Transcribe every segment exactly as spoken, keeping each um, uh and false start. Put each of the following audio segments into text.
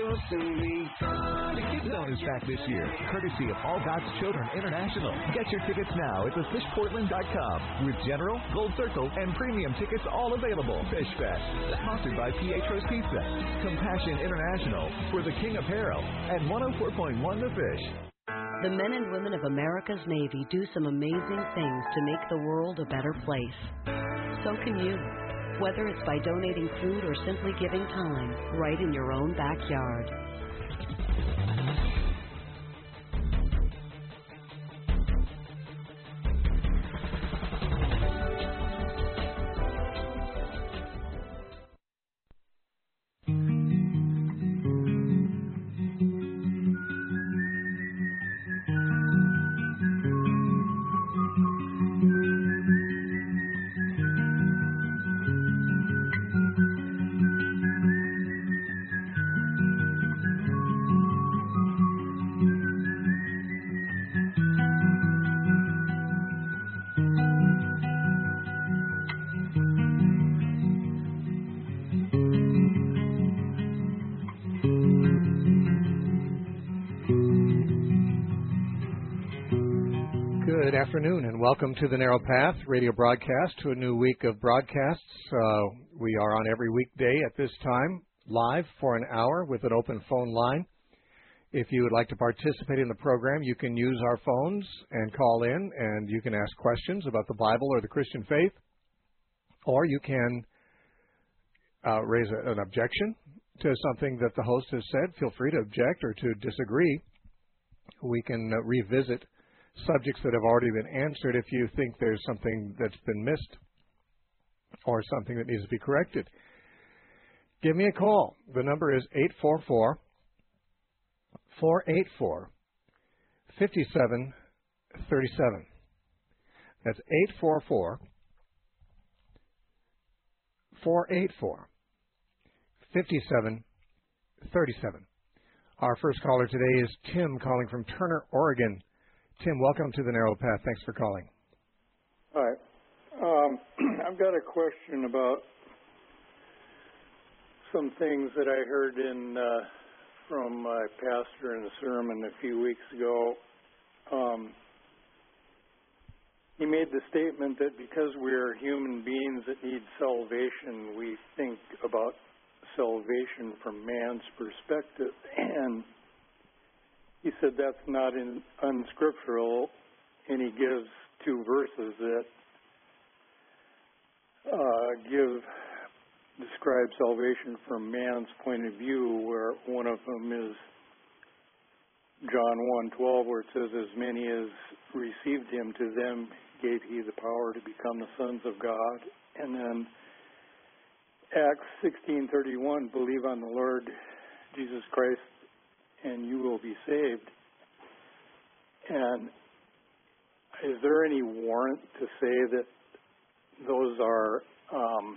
The Kid Zone is back this year, courtesy of All God's Children International. Get your tickets now at the fish portland dot com with General, Gold Circle, and premium tickets all available. Fish Fest, sponsored by Pietro's Pizza, Compassion International, For the King Apparel, and one oh four point one The Fish. The men and women of America's Navy do some amazing things to make the world a better place. So can you. Whether it's by donating food or simply giving time right in your own backyard. Good afternoon and welcome to the Narrow Path radio broadcast, to a new week of broadcasts. Uh, we are on every weekday at this time, live for an hour with an open phone line. If you would like to participate in the program, you can use our phones and call in, and you can ask questions about the Bible or the Christian faith, or you can uh, raise a, an objection to something that the host has said. Feel free to object or to disagree. We can uh, revisit subjects that have already been answered if you think there's something that's been missed or something that needs to be corrected. Give me a call. The number is eight four four, four eight four, five seven three seven. That's eight four four, four eight four, five seven three seven. Our first caller today is Tim, calling from Turner, Oregon. Tim, welcome to the Narrow Path. Thanks for calling. Hi. Um, I've got a question about some things that I heard in uh, from my pastor in a sermon a few weeks ago. Um, he made the statement that because we're human beings that need salvation, we think about salvation from man's perspective. And he said that's not in, unscriptural, and he gives two verses that uh, give describe salvation from man's point of view, where one of them is John one twelve, where it says, "As many as received him, to them gave he the power to become the sons of God." And then Acts sixteen thirty-one, "Believe on the Lord Jesus Christ, and you will be saved." And is there any warrant to say that those are um,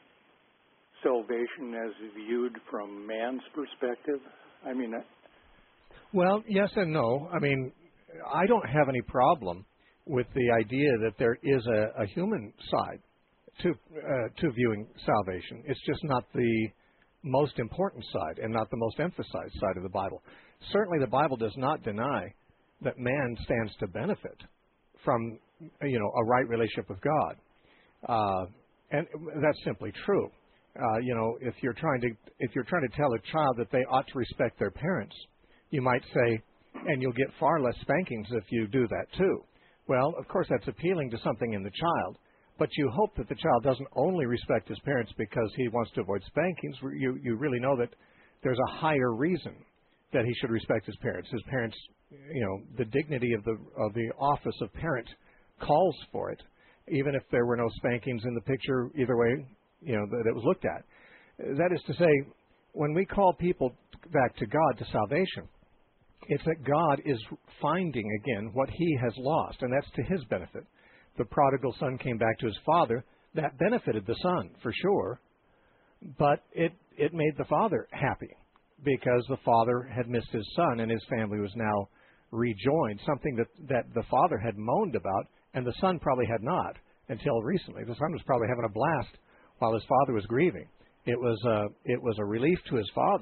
salvation as viewed from man's perspective? I mean, well, yes and no. I mean, I don't have any problem with the idea that there is a, a human side to uh, to viewing salvation. It's just not the most important side and not the most emphasized side of the Bible. Certainly the Bible does not deny that man stands to benefit from, you know, a right relationship with God. Uh, and that's simply true. Uh, you know, if you're trying to if you're trying to tell a child that they ought to respect their parents, you might say, and you'll get far less spankings if you do that too. Well, of course that's appealing to something in the child, but you hope that the child doesn't only respect his parents because he wants to avoid spankings. You you really know that there's a higher reason that he should respect his parents. His parents, you know, the dignity of the of the office of parent calls for it, even if there were no spankings in the picture. Either way, you know, that it was looked at. That is to say, when we call people back to God, to salvation, it's that God is finding again what he has lost, and that's to his benefit. The prodigal son came back to his father. That benefited the son, for sure, but it, it made the father happy because the father had missed his son and his family was now rejoined, something that, that the father had moaned about and the son probably had not until recently. The son was probably having a blast while his father was grieving. It was a, it was a relief to his father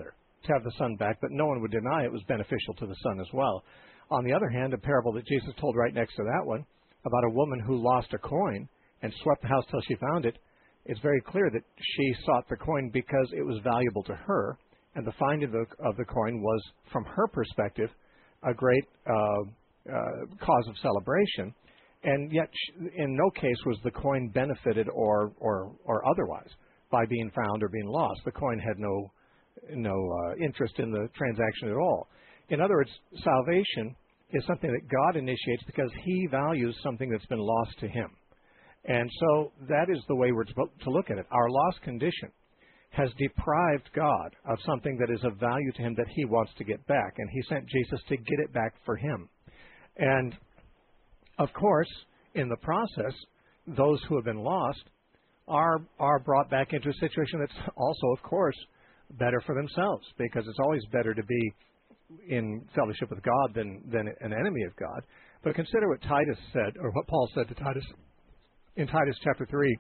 to have the son back, but no one would deny it was beneficial to the son as well. On the other hand, a parable that Jesus told right next to that one about a woman who lost a coin and swept the house till she found it, it's very clear that she sought the coin because it was valuable to her, and the finding of the, of the coin was, from her perspective, a great uh, uh, cause of celebration. And yet, in no case was the coin benefited or, or, or otherwise by being found or being lost. The coin had no, no uh, interest in the transaction at all. In other words, salvation is something that God initiates because He values something that's been lost to Him. And so that is the way we're to look at it. Our lost condition has deprived God of something that is of value to Him that He wants to get back, and He sent Jesus to get it back for Him. And, of course, in the process, those who have been lost are are brought back into a situation that's also, of course, better for themselves, because it's always better to be in fellowship with God than, than an enemy of God. But consider what Titus said, or what Paul said to Titus in Titus chapter three,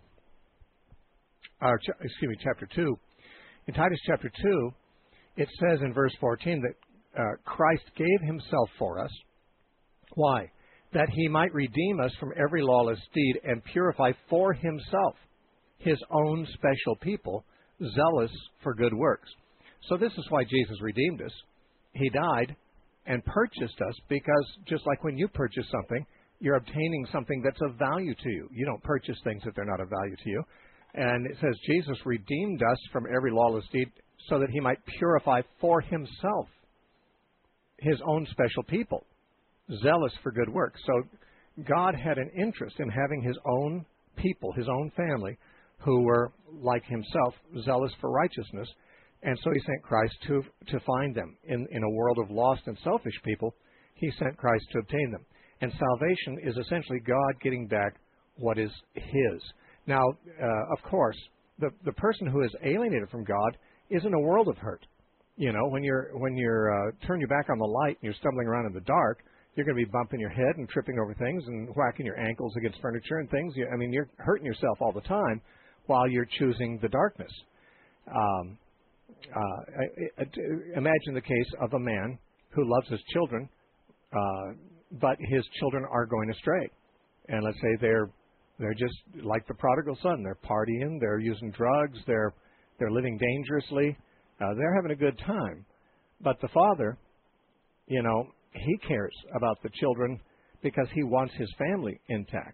or, excuse me, chapter two. In Titus chapter two, it says in verse fourteen that uh, Christ gave Himself for us. Why? That He might redeem us from every lawless deed and purify for Himself His own special people, zealous for good works. So this is why Jesus redeemed us. He died and purchased us, because just like when you purchase something, you're obtaining something that's of value to you. You don't purchase things if they're not of value to you. And it says Jesus redeemed us from every lawless deed so that He might purify for Himself His own special people, zealous for good works. So God had an interest in having His own people, His own family, who were, like Himself, zealous for righteousness. And so He sent Christ to to find them. In, in a world of lost and selfish people, He sent Christ to obtain them. And salvation is essentially God getting back what is His. Now, uh, of course, the the person who is alienated from God is in a world of hurt. You know, when you're when you're uh, turn your back on the light and you're stumbling around in the dark, you're going to be bumping your head and tripping over things and whacking your ankles against furniture and things. You, I mean, you're hurting yourself all the time while you're choosing the darkness. Um, uh, I, I, imagine the case of a man who loves his children, uh, but his children are going astray. And let's say they're they're just like the prodigal son. They're partying, they're using drugs, they're they're living dangerously. Uh, they're having a good time. But the father, you know, he cares about the children because he wants his family intact.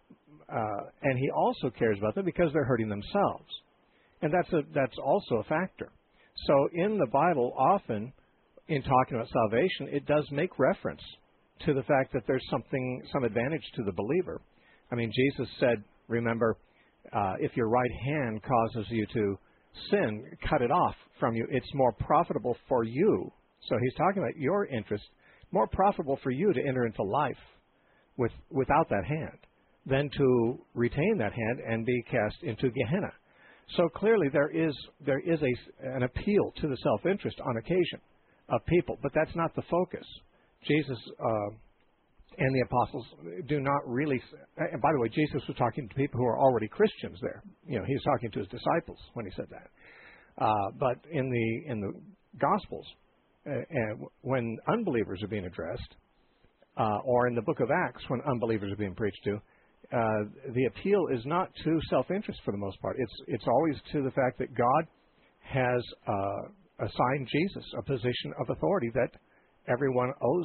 Uh, and he also cares about them because they're hurting themselves. And that's a that's also a factor. So in the Bible, often, in talking about salvation, it does make reference to the fact that there's something, some advantage to the believer. I mean, Jesus said, remember, uh, if your right hand causes you to sin, cut it off from you. It's more profitable for you. So he's talking about your interest. More profitable for you to enter into life with without that hand than to retain that hand and be cast into Gehenna. So clearly there is there is a, an appeal to the self-interest on occasion of people, but that's not the focus. Jesus uh, and the apostles do not really. And by the way, Jesus was talking to people who are already Christians there. You know, he was talking to his disciples when he said that. Uh, but in the in the Gospels, uh, and when unbelievers are being addressed, uh, or in the book of Acts when unbelievers are being preached to, uh, the appeal is not to self-interest for the most part. It's it's always to the fact that God has uh, assigned Jesus a position of authority that everyone owes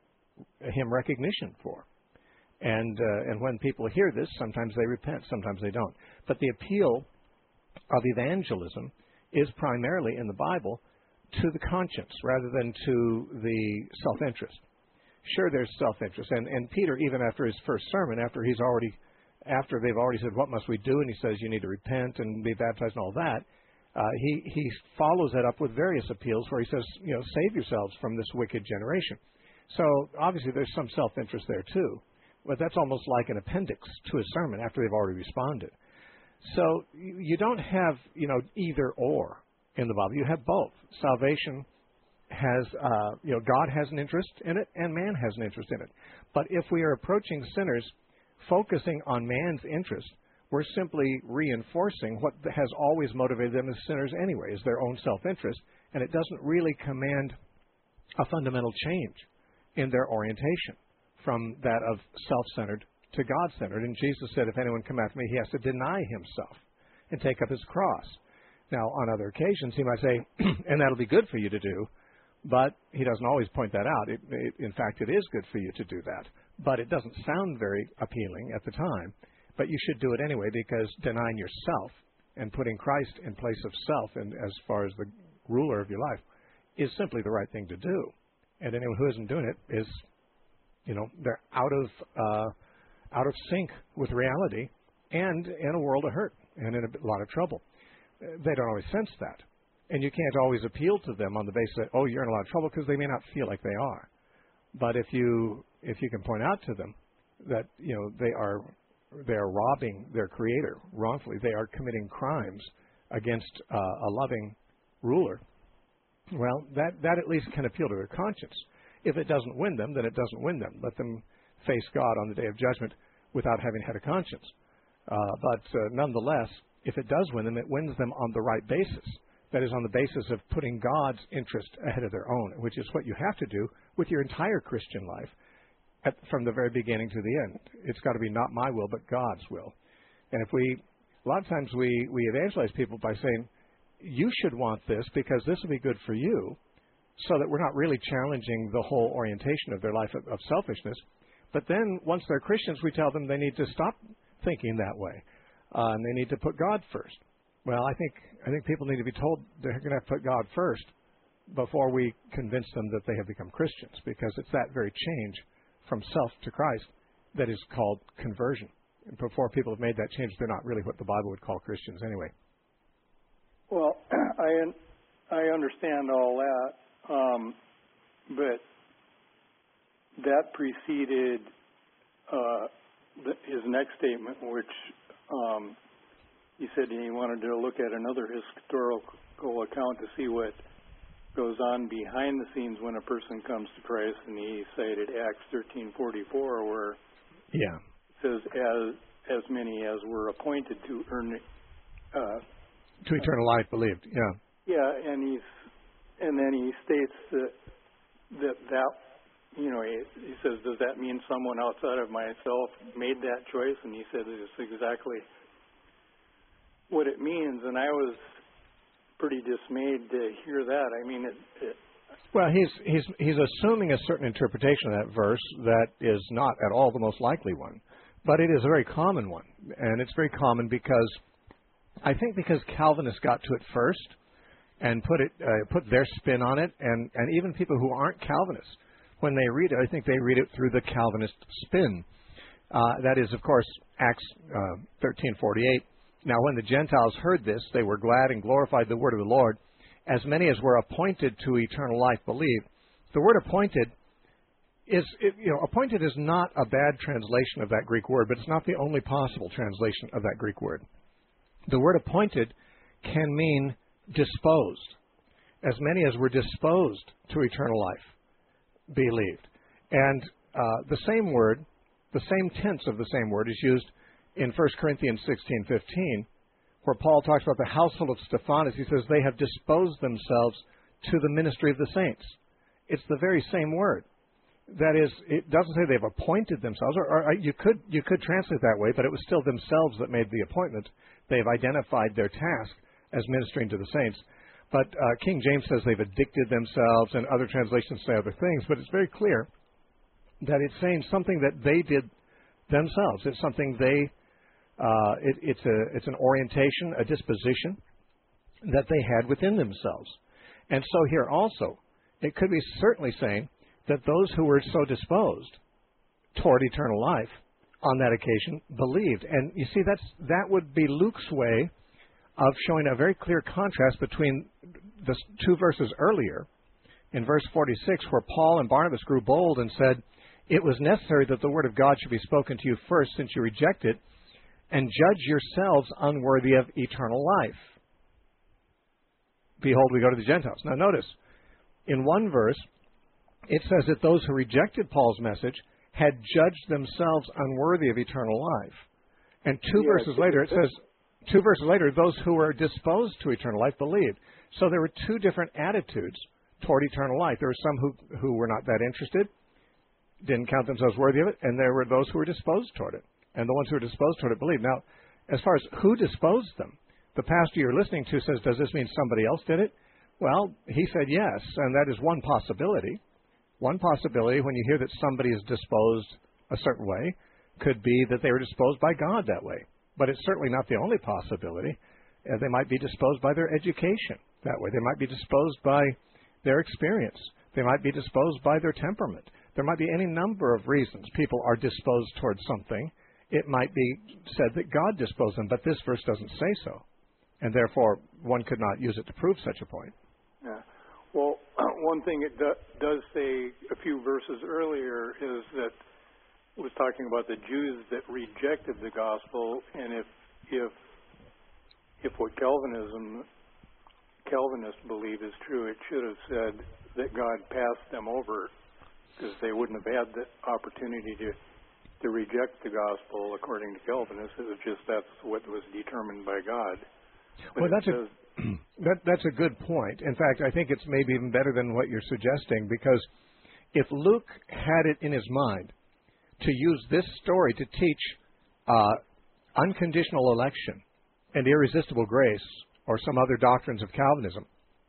him recognition for. And uh, and when people hear this, sometimes they repent, sometimes they don't. But the appeal of evangelism is primarily in the Bible to the conscience rather than to the self-interest. Sure, there's self-interest. And, and Peter, even after his first sermon, after he's already, after they've already said, what must we do? And he says, you need to repent and be baptized and all that. Uh, he, he follows that up with various appeals where he says, you know, save yourselves from this wicked generation. So obviously there's some self-interest there too. But that's almost like an appendix to his sermon after they've already responded. So you don't have, you know, either or in the Bible. You have both. Salvation has, uh, you know, God has an interest in it and man has an interest in it. But if we are approaching sinners focusing on man's interest, we're simply reinforcing what has always motivated them as sinners anyway, is their own self-interest. and it doesn't really command a fundamental change in their orientation from that of self-centered to God-centered. And Jesus said, if anyone come after me, he has to deny himself and take up his cross. Now, on other occasions, he might say, and that'll be good for you to do, but he doesn't always point that out. It, it, in fact, it is good for you to do that, but it doesn't sound very appealing at the time. But you should do it anyway, because denying yourself and putting Christ in place of self, and as far as the ruler of your life, is simply the right thing to do. And anyone who isn't doing it is, you know, they're out of uh, out of sync with reality and in a world of hurt and in a lot of trouble. They don't always sense that. And you can't always appeal to them on the basis that, oh, you're in a lot of trouble, because they may not feel like they are. But if you if you can point out to them that, you know, they are they are robbing their Creator wrongfully, they are committing crimes against uh, a loving ruler, well, that, that at least can appeal to their conscience. If it doesn't win them, then it doesn't win them. Let them face God on the day of judgment without having had a conscience. Uh, but uh, nonetheless, if it does win them, it wins them on the right basis. That is, on the basis of putting God's interest ahead of their own, which is what you have to do with your entire Christian life at, from the very beginning to the end. It's got to be not my will, but God's will. And if we, a lot of times we, we evangelize people by saying, you should want this because this will be good for you, so that we're not really challenging the whole orientation of their life of, of selfishness. But then once they're Christians, we tell them they need to stop thinking that way, uh, and they need to put God first. Well, I think I think people need to be told they're going to have to put God first before we convince them that they have become Christians, because it's that very change from self to Christ that is called conversion. And before people have made that change, they're not really what the Bible would call Christians anyway. Well, I I understand all that, um, but that preceded uh, the, his next statement, which um, he said he wanted to look at another historical account to see what goes on behind the scenes when a person comes to Christ, and he cited Acts thirteen forty-four, where yeah. it says, as as many as were appointed to earn uh, to eternal life believed. Yeah. Yeah, and he's and then he states that that that you know he, he says, does that mean someone outside of myself made that choice? And he said it's exactly what it means. And I was pretty dismayed to hear that. I mean, it, it well, he's he's he's assuming a certain interpretation of that verse that is not at all the most likely one, but it is a very common one, and it's very common because I think because Calvinists got to it first and put it uh, put their spin on it, and and even people who aren't Calvinists, when they read it, I think they read it through the Calvinist spin. Uh, that is, of course, Acts uh, thirteen forty-eight. Now, when the Gentiles heard this, they were glad and glorified the word of the Lord. As many as were appointed to eternal life believed. The word appointed is, it, you know, appointed is not a bad translation of that Greek word, but it's not the only possible translation of that Greek word. The word appointed can mean disposed. As many as were disposed to eternal life believed. And uh, the same word, the same tense of the same word is used in First Corinthians sixteen fifteen, where Paul talks about the household of Stephanas. He says they have disposed themselves to the ministry of the saints. It's the very same word. That is, it doesn't say they've appointed themselves, or, or you could you could translate that way, but it was still themselves that made the appointment. They've identified their task as ministering to the saints. But uh, King James says they've addicted themselves, and other translations say other things, but it's very clear that it's saying something that they did themselves. It's something they, uh, it, it's, a, it's an orientation, a disposition that they had within themselves. And so here also, it could be certainly saying that those who were so disposed toward eternal life on that occasion believed. And you see, that's that would be Luke's way of showing a very clear contrast between the two verses earlier, in verse forty-six, where Paul and Barnabas grew bold and said, it was necessary that the word of God should be spoken to you first, since you reject it, and judge yourselves unworthy of eternal life. Behold, we go to the Gentiles. Now notice, in one verse, it says that those who rejected Paul's message had judged themselves unworthy of eternal life. And two yeah, verses later, it says, two verses later, those who were disposed to eternal life believed. So there were two different attitudes toward eternal life. There were some who, who were not that interested, didn't count themselves worthy of it, and there were those who were disposed toward it. And the ones who were disposed toward it believed. Now, as far as who disposed them, the pastor you're listening to says, does this mean somebody else did it? Well, he said yes, and that is one possibility. One possibility when you hear that somebody is disposed a certain way could be that they were disposed by God that way. But it's certainly not the only possibility. Uh, they might be disposed by their education that way. They might be disposed by their experience. They might be disposed by their temperament. There might be any number of reasons people are disposed towards something. It might be said that God disposed them, but this verse doesn't say so. And therefore, one could not use it to prove such a point. Yeah. Well, one thing it do, does say a few verses earlier is that it was talking about the Jews that rejected the gospel, and if if if what Calvinism Calvinists believe is true, it should have said that God passed them over because they wouldn't have had the opportunity to to reject the gospel according to Calvinists. It was just that's what was determined by God. But well, that's says, a that, that's a good point. In fact, I think it's maybe even better than what you're suggesting, because if Luke had it in his mind to use this story to teach uh, unconditional election and irresistible grace or some other doctrines of Calvinism,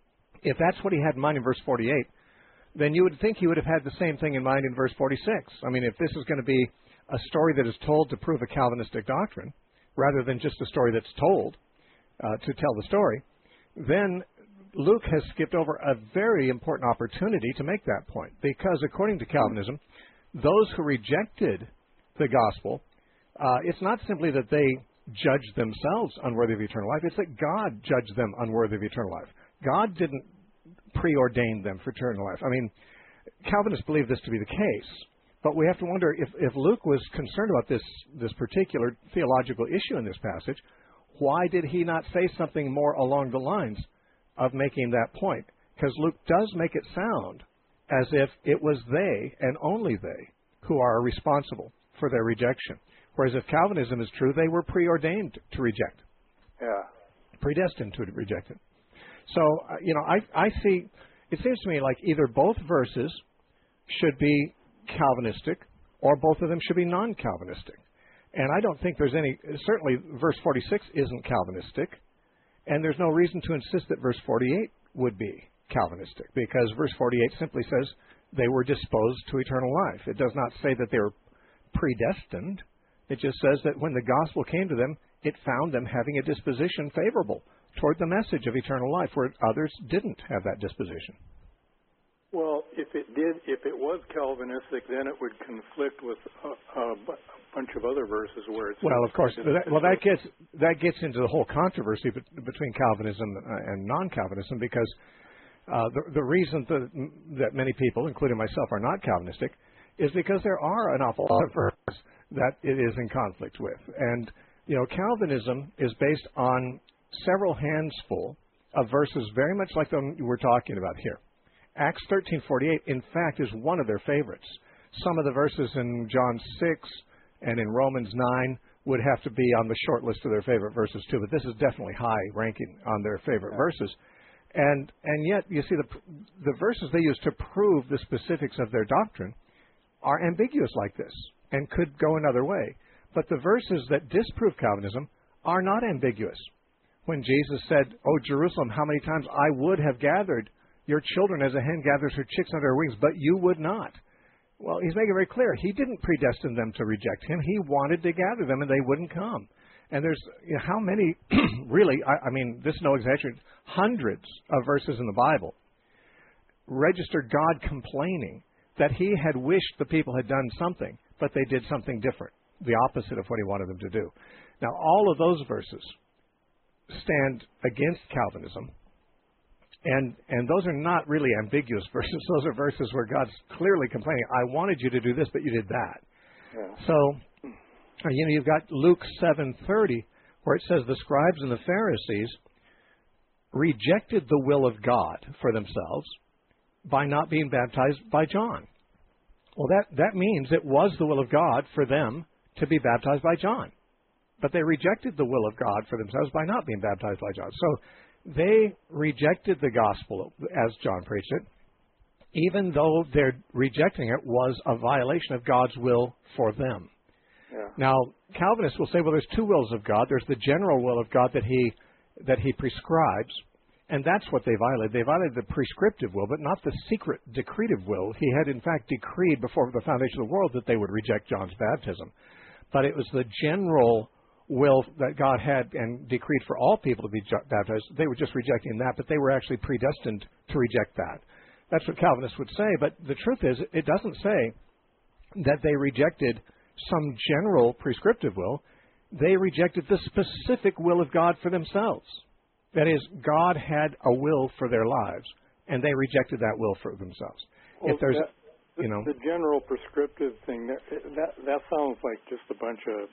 if that's what he had in mind in verse forty-eight, then you would think he would have had the same thing in mind in verse forty-six. I mean, if this is going to be a story that is told to prove a Calvinistic doctrine, rather than just a story that's told uh, to tell the story, then Luke has skipped over a very important opportunity to make that point. Because according to Calvinism, those who rejected the gospel, uh, it's not simply that they judged themselves unworthy of eternal life, it's that God judged them unworthy of eternal life. God didn't preordain them for eternal life. I mean, Calvinists believe this to be the case, but we have to wonder if, if Luke was concerned about this, this particular theological issue in this passage, why did he not say something more along the lines of making that point? Because Luke does make it sound as if it was they, and only they, who are responsible for their rejection. Whereas if Calvinism is true, they were preordained to reject. Yeah. Predestined to reject it. So, uh, you know, I, I see, it seems to me like either both verses should be Calvinistic or both of them should be non-Calvinistic. And I don't think there's any, certainly verse forty-six isn't Calvinistic, and there's no reason to insist that verse forty-eight would be Calvinistic, because verse forty-eight simply says they were disposed to eternal life. It does not say that they were predestined. It just says that when the gospel came to them, it found them having a disposition favorable toward the message of eternal life, where others didn't have that disposition. Well, if it did, if it was Calvinistic, then it would conflict with a, a bunch of other verses where it's. Well, of course. That, well, that gets that gets into the whole controversy between Calvinism and non-Calvinism, because uh, the, the reason that, that many people, including myself, are not Calvinistic is because there are an awful lot of verses that it is in conflict with, and you know, Calvinism is based on several handsful of verses very much like the one we're talking about here. Acts thirteen forty-eight, in fact, is one of their favorites. Some of the verses in John six and in Romans nine would have to be on the short list of their favorite verses too, but this is definitely high ranking on their favorite verses. And and yet, you see, the the verses they use to prove the specifics of their doctrine are ambiguous like this and could go another way. But the verses that disprove Calvinism are not ambiguous. When Jesus said, "O Jerusalem, how many times I would have gathered your children as a hen gathers her chicks under her wings, but you would not." Well, he's making it very clear. He didn't predestine them to reject him. He wanted to gather them, and they wouldn't come. And there's you know, how many, really, I, I mean, this is no exaggeration, hundreds of verses in the Bible register God complaining that he had wished the people had done something, but they did something different, the opposite of what he wanted them to do. Now, all of those verses stand against Calvinism, and and those are not really ambiguous verses. Those are verses where God's clearly complaining, I wanted you to do this, but you did that. Yeah. So, you know, you've got Luke seven thirty, where it says the scribes and the Pharisees rejected the will of God for themselves by not being baptized by John. Well, that, that means it was the will of God for them to be baptized by John. But they rejected the will of God for themselves by not being baptized by John. So They rejected the gospel as John preached it, even though their rejecting it was a violation of God's will for them. Yeah. Now, Calvinists will say, well, there's two wills of God. There's the general will of God that he that he prescribes, and that's what they violated. They violated the prescriptive will, but not the secret decretive will. He had, in fact, decreed before the foundation of the world that they would reject John's baptism. But it was the general will that God had and decreed for all people to be baptized. They were just rejecting that, but they were actually predestined to reject that. That's what Calvinists would say, but the truth is, it doesn't say that they rejected some general prescriptive will. They rejected the specific will of God for themselves. That is, God had a will for their lives, and they rejected that will for themselves. Well, if there's, that, the, you know, the general prescriptive thing, that, that that sounds like just a bunch of,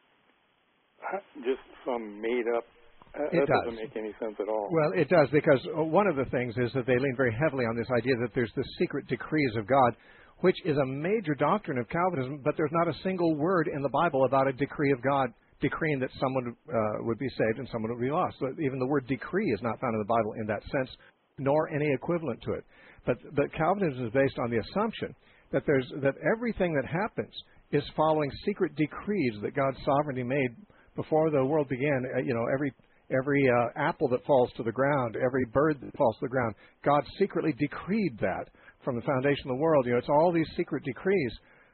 just some made up. Uh, it that does. doesn't make any sense at all. Well, it does, because one of the things is that they lean very heavily on this idea that there's the secret decrees of God, which is a major doctrine of Calvinism, but there's not a single word in the Bible about a decree of God decreeing that someone uh, would be saved and someone would be lost. So even the word decree is not found in the Bible in that sense, nor any equivalent to it. But, but Calvinism is based on the assumption that there's that everything that happens is following secret decrees that God's sovereignty made before the world began. Uh, you know, every every uh, apple that falls to the ground, every bird that falls to the ground, God secretly decreed that from the foundation of the world. You know, it's all these secret decrees.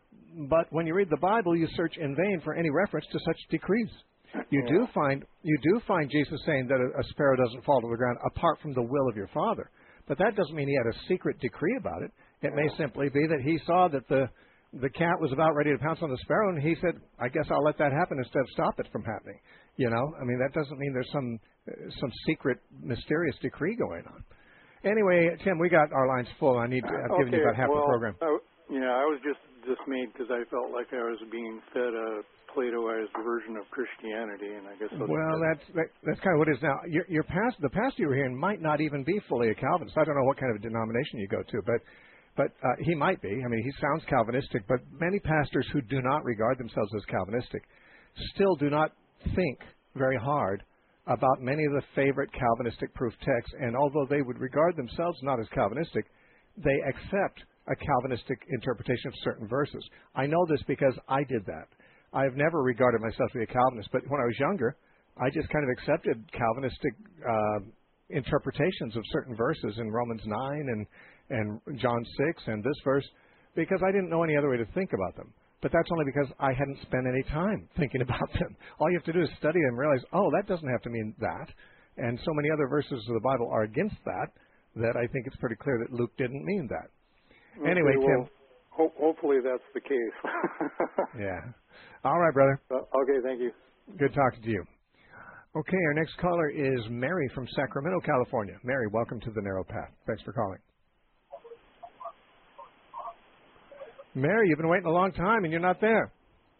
But when you read the Bible, you search in vain for any reference to such decrees. You yeah. do find you do find Jesus saying that a, a sparrow doesn't fall to the ground apart from the will of your Father. But that doesn't mean he had a secret decree about it. It may simply be that he saw that the the cat was about ready to pounce on the sparrow, and he said, "I guess I'll let that happen instead of stop it from happening." You know, I mean, that doesn't mean there's some some secret, mysterious decree going on. Anyway, Tim, we got our lines full. I need to, I've given okay, you about half well, the program. I, yeah, I was just dismayed because I felt like I was being fed a Platoized version of Christianity, and I guess that's well, that's that, that's kind of what it is now. Your, your past, the pastor you were hearing might not even be fully a Calvinist. I don't know what kind of a denomination you go to, but but uh, he might be. I mean, he sounds Calvinistic, but many pastors who do not regard themselves as Calvinistic still do not think very hard about many of the favorite Calvinistic proof texts, and although they would regard themselves not as Calvinistic, they accept a Calvinistic interpretation of certain verses. I know this because I did that. I've never regarded myself to be a Calvinist, but when I was younger, I just kind of accepted Calvinistic uh, interpretations of certain verses in Romans nine and, and John six and this verse because I didn't know any other way to think about them. But that's only because I hadn't spent any time thinking about them. All you have to do is study them and realize, oh, that doesn't have to mean that. And so many other verses of the Bible are against that, that I think it's pretty clear that Luke didn't mean that. okay, Anyway, well, Tim. Ho- hopefully that's the case. Yeah. All right, brother. Uh, okay, thank you. Good talking to you. Okay, our next caller is Mary from Sacramento, California. Mary, welcome to the Narrow Path. Thanks for calling. Mary, you've been waiting a long time and you're not there.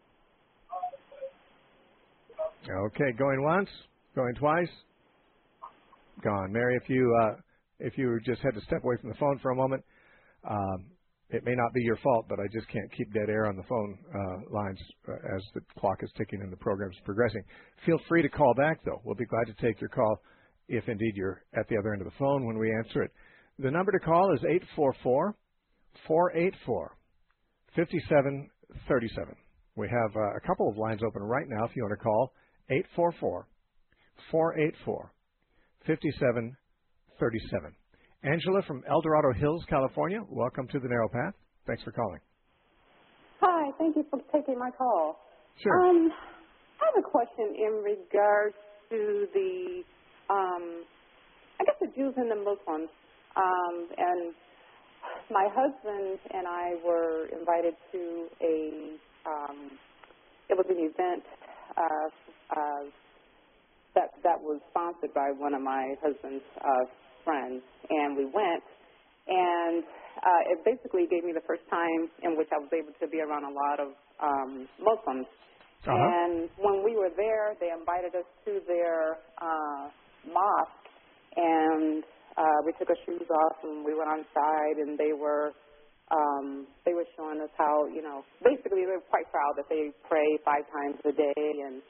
Okay, going once, going twice, gone. Mary, if you uh, if you just had to step away from the phone for a moment, um, it may not be your fault, but I just can't keep dead air on the phone uh, lines uh, as the clock is ticking and the program's progressing. Feel free to call back, though. We'll be glad to take your call if indeed you're at the other end of the phone when we answer it. The number to call is eight four four, four eight four, five seven three seven. We have uh, a couple of lines open right now if you want to call. eight four four, four eight four, five seven three seven. Angela from El Dorado Hills, California. Welcome to the Narrow Path. Thanks for calling. Hi, thank you for taking my call. Sure. Um, I have a question in regards to the, um, I guess the Jews and the Muslims. Um, and my husband and I were invited to a, um, it was an event uh, uh, that that was sponsored by one of my husband's uh, friends, and we went, and uh, it basically gave me the first time in which I was able to be around a lot of um, Muslims. Uh-huh. And when we were there, they invited us to their uh, mosque, and uh, we took our shoes off, and we went outside, and they were um, they were showing us how, you know, basically they were quite proud that they pray five times a day, and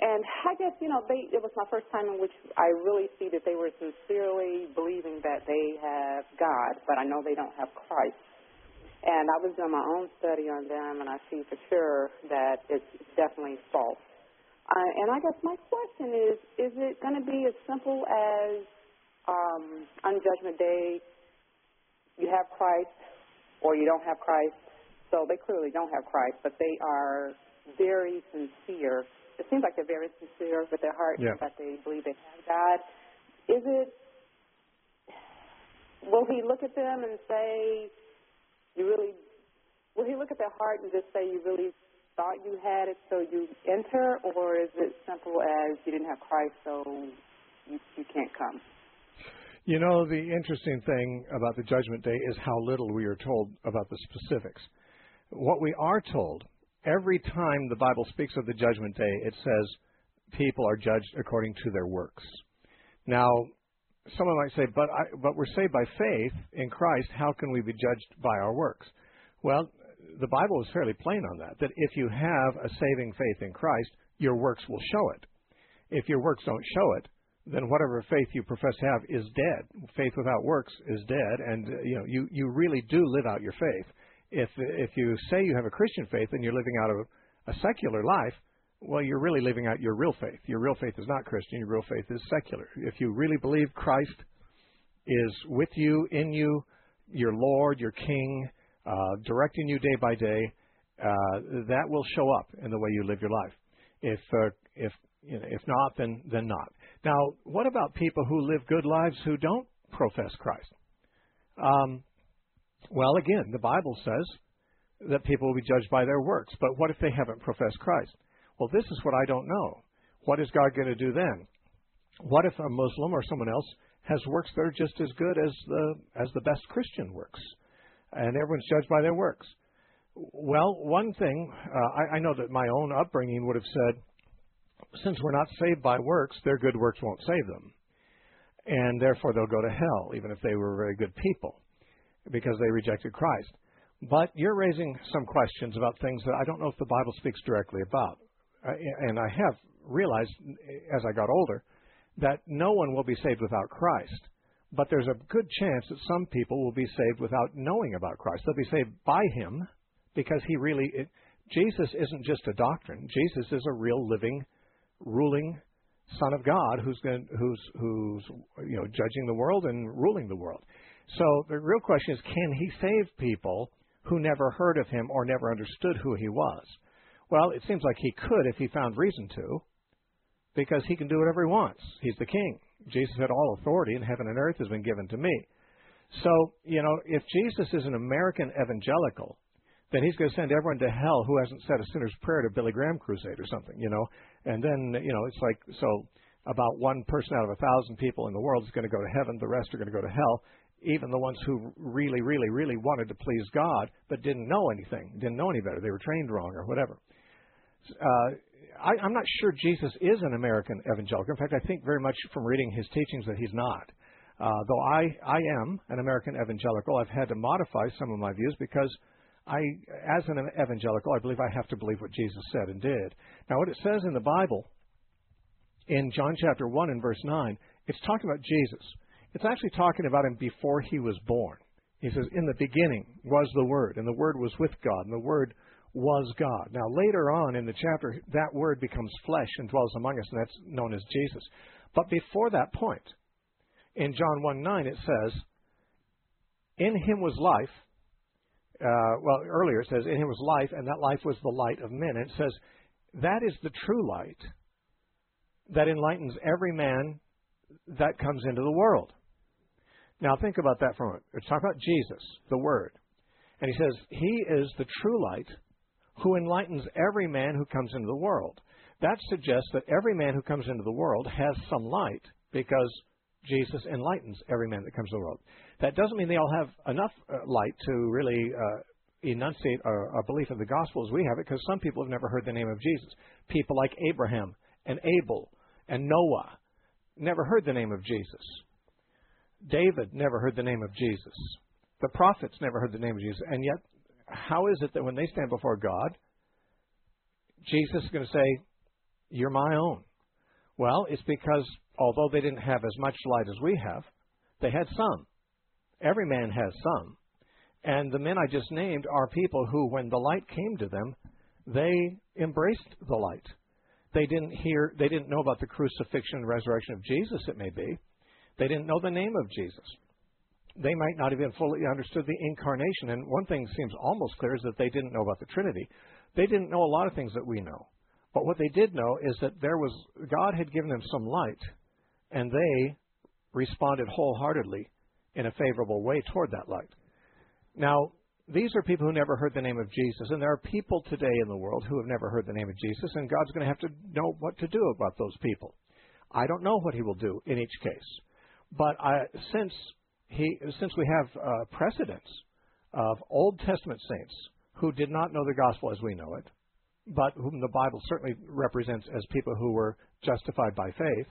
and I guess, you know, they, it was my first time in which I really see that they were sincerely believing that they have God, but I know they don't have Christ. And I was doing my own study on them, and I see for sure that it's definitely false. Uh, and I guess my question is, is it going to be as simple as um, on Judgment Day, you have Christ or you don't have Christ? So they clearly don't have Christ, but they are very sincere. It seems like they're very sincere with their heart, yeah. that they believe they have God. Is it, will he look at them and say, you really, will he look at their heart and just say you really thought you had it so you enter, or is it simple as you didn't have Christ so you, you can't come? You know, the interesting thing about the Judgment Day is how little we are told about the specifics. What we are told, every time the Bible speaks of the Judgment Day, it says people are judged according to their works. Now, someone might say, but, I, but we're saved by faith in Christ. How can we be judged by our works? Well, the Bible is fairly plain on that, that if you have a saving faith in Christ, your works will show it. If your works don't show it, then whatever faith you profess to have is dead. Faith without works is dead, and uh, you know you, you really do live out your faith. If if you say you have a Christian faith and you're living out a, a secular life, well, you're really living out your real faith. Your real faith is not Christian. Your real faith is secular. If you really believe Christ is with you, in you, your Lord, your King, uh, directing you day by day, uh, that will show up in the way you live your life. If uh, if you know, if not, then then not. Now, what about people who live good lives who don't profess Christ? Um, well, again, the Bible says that people will be judged by their works. But what if they haven't professed Christ? Well, this is what I don't know. What is God going to do then? What if a Muslim or someone else has works that are just as good as the as the best Christian works, and everyone's judged by their works? Well, one thing, uh, I, I know that my own upbringing would have said, since we're not saved by works, their good works won't save them. And therefore they'll go to hell, even if they were very good people, because they rejected Christ. But you're raising some questions about things that I don't know if the Bible speaks directly about. Uh, and I have realized, as I got older, that no one will be saved without Christ. But there's a good chance that some people will be saved without knowing about Christ. They'll be saved by Him, because He really, it, Jesus isn't just a doctrine. Jesus is a real living, ruling Son of God who's going, who's who's you know judging the world and ruling the world. So the real question is, can He save people who never heard of Him or never understood who He was? Well, it seems like He could if He found reason to, because He can do whatever He wants. He's the King. Jesus said, all authority in heaven and earth has been given to me. So, you know, if Jesus is an American evangelical, then He's going to send everyone to hell who hasn't said a sinner's prayer to Billy Graham crusade or something, you know. And then, you know, it's like, so about one person out of a thousand people in the world is going to go to heaven. The rest are going to go to hell. Even the ones who really, really, really wanted to please God but didn't know anything, didn't know any better. They were trained wrong or whatever. Uh, I, I'm not sure Jesus is an American evangelical. In fact, I think very much from reading His teachings that He's not. Uh, though I, I am an American evangelical, I've had to modify some of my views because I, as an evangelical, I believe I have to believe what Jesus said and did. Now, what it says in the Bible, in John chapter one and verse nine, it's talking about Jesus. It's actually talking about Him before He was born. He says, in the beginning was the Word, and the Word was with God, and the Word was God. Now, later on in the chapter, that Word becomes flesh and dwells among us, and that's known as Jesus. But before that point, in John one nine, it says, in Him was life. Uh, well, earlier it says, in Him was life, and that life was the light of men. And it says, that is the true light that enlightens every man that comes into the world. Now, think about that for a moment. It's talking about Jesus, the Word. And He says, He is the true light who enlightens every man who comes into the world. That suggests that every man who comes into the world has some light, because Jesus enlightens every man that comes to the world. That doesn't mean they all have enough uh, light to really uh, enunciate a, a belief in the gospel as we have it, because some people have never heard the name of Jesus. People like Abraham and Abel and Noah never heard the name of Jesus. David never heard the name of Jesus. The prophets never heard the name of Jesus. And yet, how is it that when they stand before God, Jesus is going to say, You're my own. Well, it's because although they didn't have as much light as we have, they had some. Every man has some. And the men I just named are people who, when the light came to them, they embraced the light. They didn't hear, they didn't know about the crucifixion and resurrection of Jesus, it may be. They didn't know the name of Jesus. They might not even fully understood the incarnation. And one thing seems almost clear is that they didn't know about the Trinity. They didn't know a lot of things that we know. But what they did know is that there was, God had given them some light, and they responded wholeheartedly in a favorable way toward that light. Now, these are people who never heard the name of Jesus, and there are people today in the world who have never heard the name of Jesus, and God's going to have to know what to do about those people. I don't know what He will do in each case. But I, since he, since we have uh, precedents of Old Testament saints who did not know the gospel as we know it, but whom the Bible certainly represents as people who were justified by faith,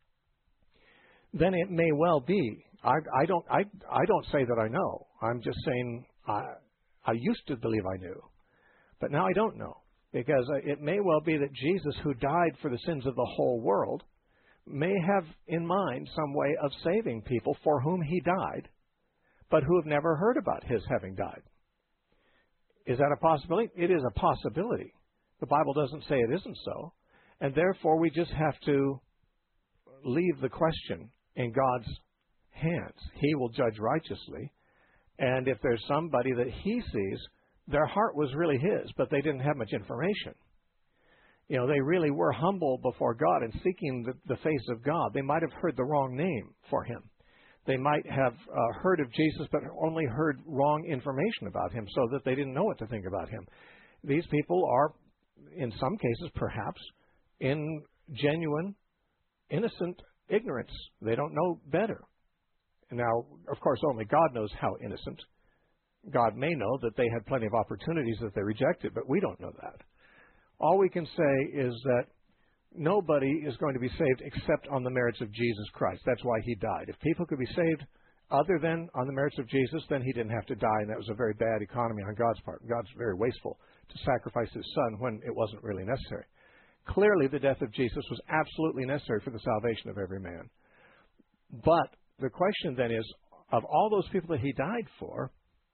then it may well be. I, I don't. I, I don't say that I know. I'm just saying I, I used to believe I knew, but now I don't know, because it may well be that Jesus, who died for the sins of the whole world, may have in mind some way of saving people for whom He died, but who have never heard about His having died. Is that a possibility? It is a possibility. The Bible doesn't say it isn't so, and therefore we just have to leave the question in God's hands. He will judge righteously, and if there's somebody that He sees, their heart was really His, but they didn't have much information. You know, they really were humble before God and seeking the, the face of God. They might have heard the wrong name for Him. They might have uh, heard of Jesus, but only heard wrong information about Him, so that they didn't know what to think about Him. These people are, in some cases, perhaps, in genuine, innocent ignorance. They don't know better. Now, of course, only God knows how innocent. God may know that they had plenty of opportunities that they rejected, but we don't know that. All we can say is that nobody is going to be saved except on the merits of Jesus Christ. That's why He died. If people could be saved other than on the merits of Jesus, then He didn't have to die, and that was a very bad economy on God's part. God's very wasteful to sacrifice His Son when it wasn't really necessary. Clearly, the death of Jesus was absolutely necessary for the salvation of every man. But the question then is, of all those people that He died for,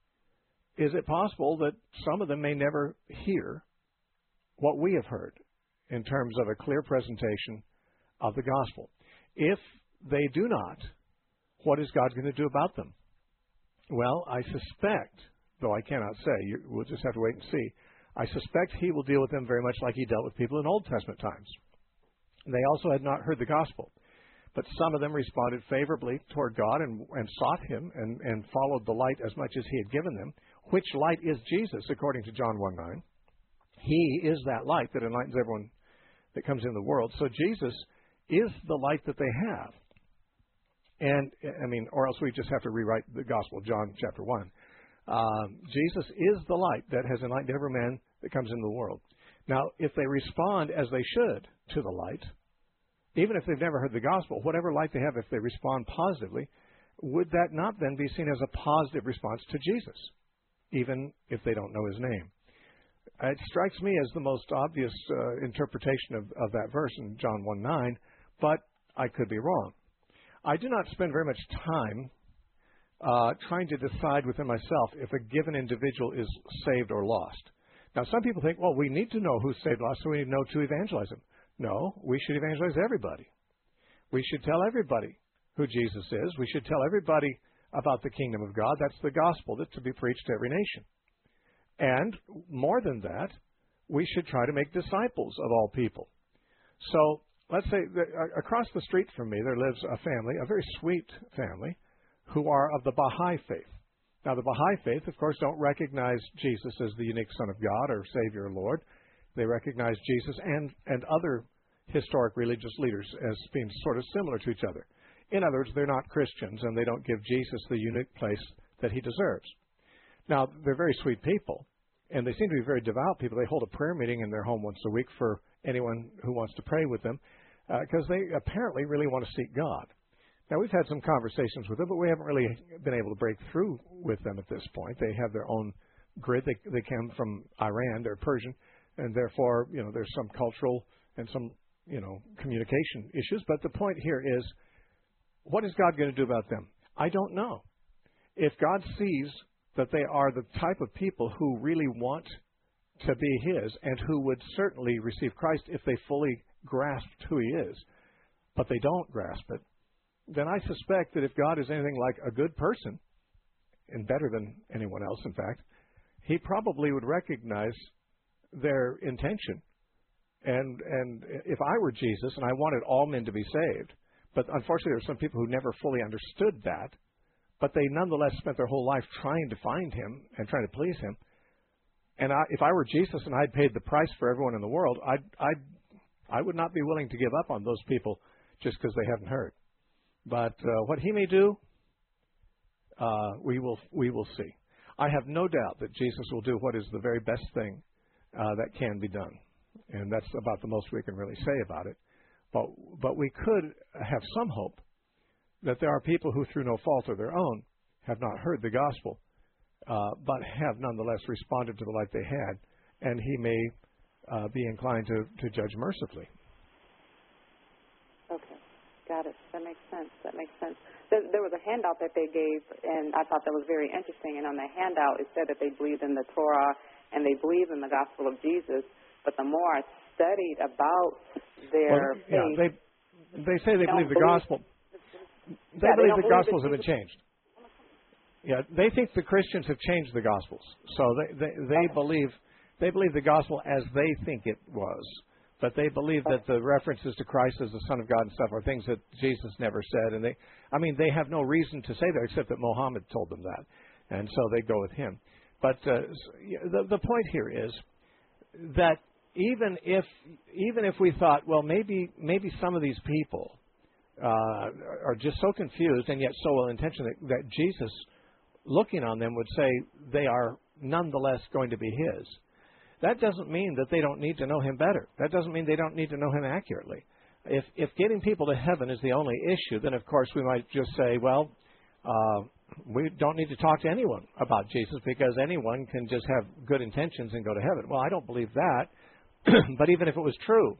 is it possible that some of them may never hear what we have heard in terms of a clear presentation of the gospel? If they do not, what is God going to do about them? Well, I suspect, though I cannot say, you, we'll just have to wait and see, I suspect He will deal with them very much like He dealt with people in Old Testament times. They also had not heard the gospel, but some of them responded favorably toward God and, and sought Him and, and followed the light as much as He had given them, which light is Jesus, according to John one nine. He is that light that enlightens everyone that comes in the world. So Jesus is the light that they have. And, I mean, or else we just have to rewrite the Gospel of John chapter one. Um, Jesus is the light that has enlightened every man that comes into the world. Now, if they respond as they should to the light, even if they've never heard the gospel, whatever light they have, if they respond positively, would that not then be seen as a positive response to Jesus, even if they don't know His name? It strikes me as the most obvious uh, interpretation of, of that verse in John one nine, but I could be wrong. I do not spend very much time uh, trying to decide within myself if a given individual is saved or lost. Now, some people think, well, we need to know who's saved or lost, so we need to know to evangelize them. No, we should evangelize everybody. We should tell everybody who Jesus is. We should tell everybody about the kingdom of God. That's the gospel that's to be preached to every nation. And more than that, we should try to make disciples of all people. So let's say that across the street from me there lives a family, a very sweet family, who are of the Baha'i faith. Now, the Baha'i faith, of course, don't recognize Jesus as the unique Son of God or Savior or Lord. They recognize Jesus and, and other historic religious leaders as being sort of similar to each other. In other words, they're not Christians, and they don't give Jesus the unique place that He deserves. Now, they're very sweet people, and they seem to be very devout people. They hold a prayer meeting in their home once a week for anyone who wants to pray with them, because uh, they apparently really want to seek God. Now, we've had some conversations with them, but we haven't really been able to break through with them at this point. They have their own grid. They, they came from Iran. They're Persian, and therefore, you know, there's some cultural and some you know, communication issues. But the point here is, what is God going to do about them? I don't know. If God sees that they are the type of people who really want to be His and who would certainly receive Christ if they fully grasped who He is, but they don't grasp it, then I suspect that if God is anything like a good person, and better than anyone else, in fact, He probably would recognize their intention. And and if I were Jesus and I wanted all men to be saved, but unfortunately there are some people who never fully understood that, but they nonetheless spent their whole life trying to find Him and trying to please Him. And I, if I were Jesus and I'd paid the price for everyone in the world, I'd, I'd, I would not be willing to give up on those people just because they haven't heard. But uh, what He may do, uh, we will we will see. I have no doubt that Jesus will do what is the very best thing uh, that can be done. And that's about the most we can really say about it. But but we could have some hope that there are people who, through no fault of their own, have not heard the gospel, uh, but have nonetheless responded to the light they had, and He may uh, be inclined to, to judge mercifully. Okay, got it. That makes sense. That makes sense. There, there was a handout that they gave, and I thought that was very interesting. And on the handout, it said that they believed in the Torah and they believed in the gospel of Jesus. But the more I studied about their well, yeah, faith, they they say they, they believe the believe, gospel. They yeah, believe they the believe Gospels have been changed. Yeah, they think the Christians have changed the Gospels. So they they, they okay. believe they believe the gospel as they think it was, but they believe that the references to Christ as the Son of God and stuff are things that Jesus never said. And they, I mean, they have no reason to say that except that Muhammad told them that, and so they go with him. But uh, the the point here is that even if even if we thought, well, maybe maybe some of these people uh, are just so confused and yet so well intentioned that, that Jesus, looking on them, would say they are nonetheless going to be His. That doesn't mean that they don't need to know Him better. That doesn't mean they don't need to know Him accurately. If if getting people to heaven is the only issue, then of course we might just say, well, uh, we don't need to talk to anyone about Jesus because anyone can just have good intentions and go to heaven. Well, I don't believe that. But even if it was true,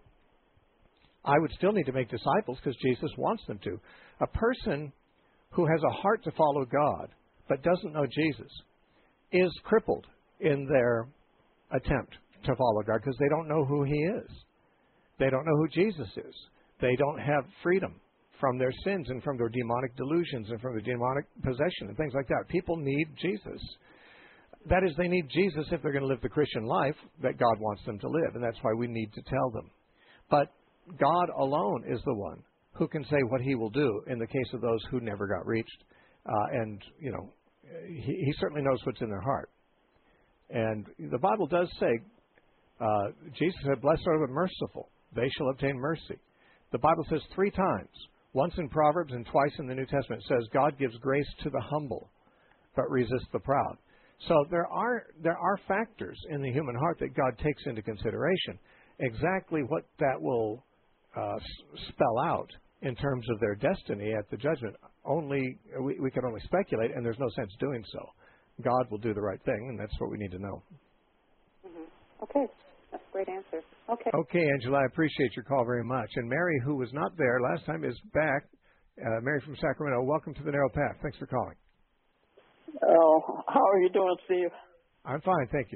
I would still need to make disciples because Jesus wants them to. A person who has a heart to follow God but doesn't know Jesus is crippled in their attempt to follow God because they don't know who He is. They don't know who Jesus is. They don't have freedom from their sins and from their demonic delusions and from their demonic possession and things like that. People need Jesus. That is, they need Jesus if they're going to live the Christian life that God wants them to live, and that's why we need to tell them. But God alone is the one who can say what He will do in the case of those who never got reached. Uh, and, you know, he, he certainly knows what's in their heart. And the Bible does say, uh, Jesus said, blessed are the merciful. They shall obtain mercy. The Bible says three times, once in Proverbs and twice in the New Testament, it says, God gives grace to the humble, but resists the proud. So there are there are factors in the human heart that God takes into consideration. Exactly what that will uh, spell out in terms of their destiny at the judgment, only we, we can only speculate, and there's no sense doing so. God will do the right thing, and that's what we need to know. Mm-hmm. Okay, that's a great answer. Okay. Okay, Angela, I appreciate your call very much. And Mary, who was not there last time, is back. Uh, Mary from Sacramento, welcome to the Narrow Path. Thanks for calling. Oh, how are you doing, Steve? I'm fine, thank you.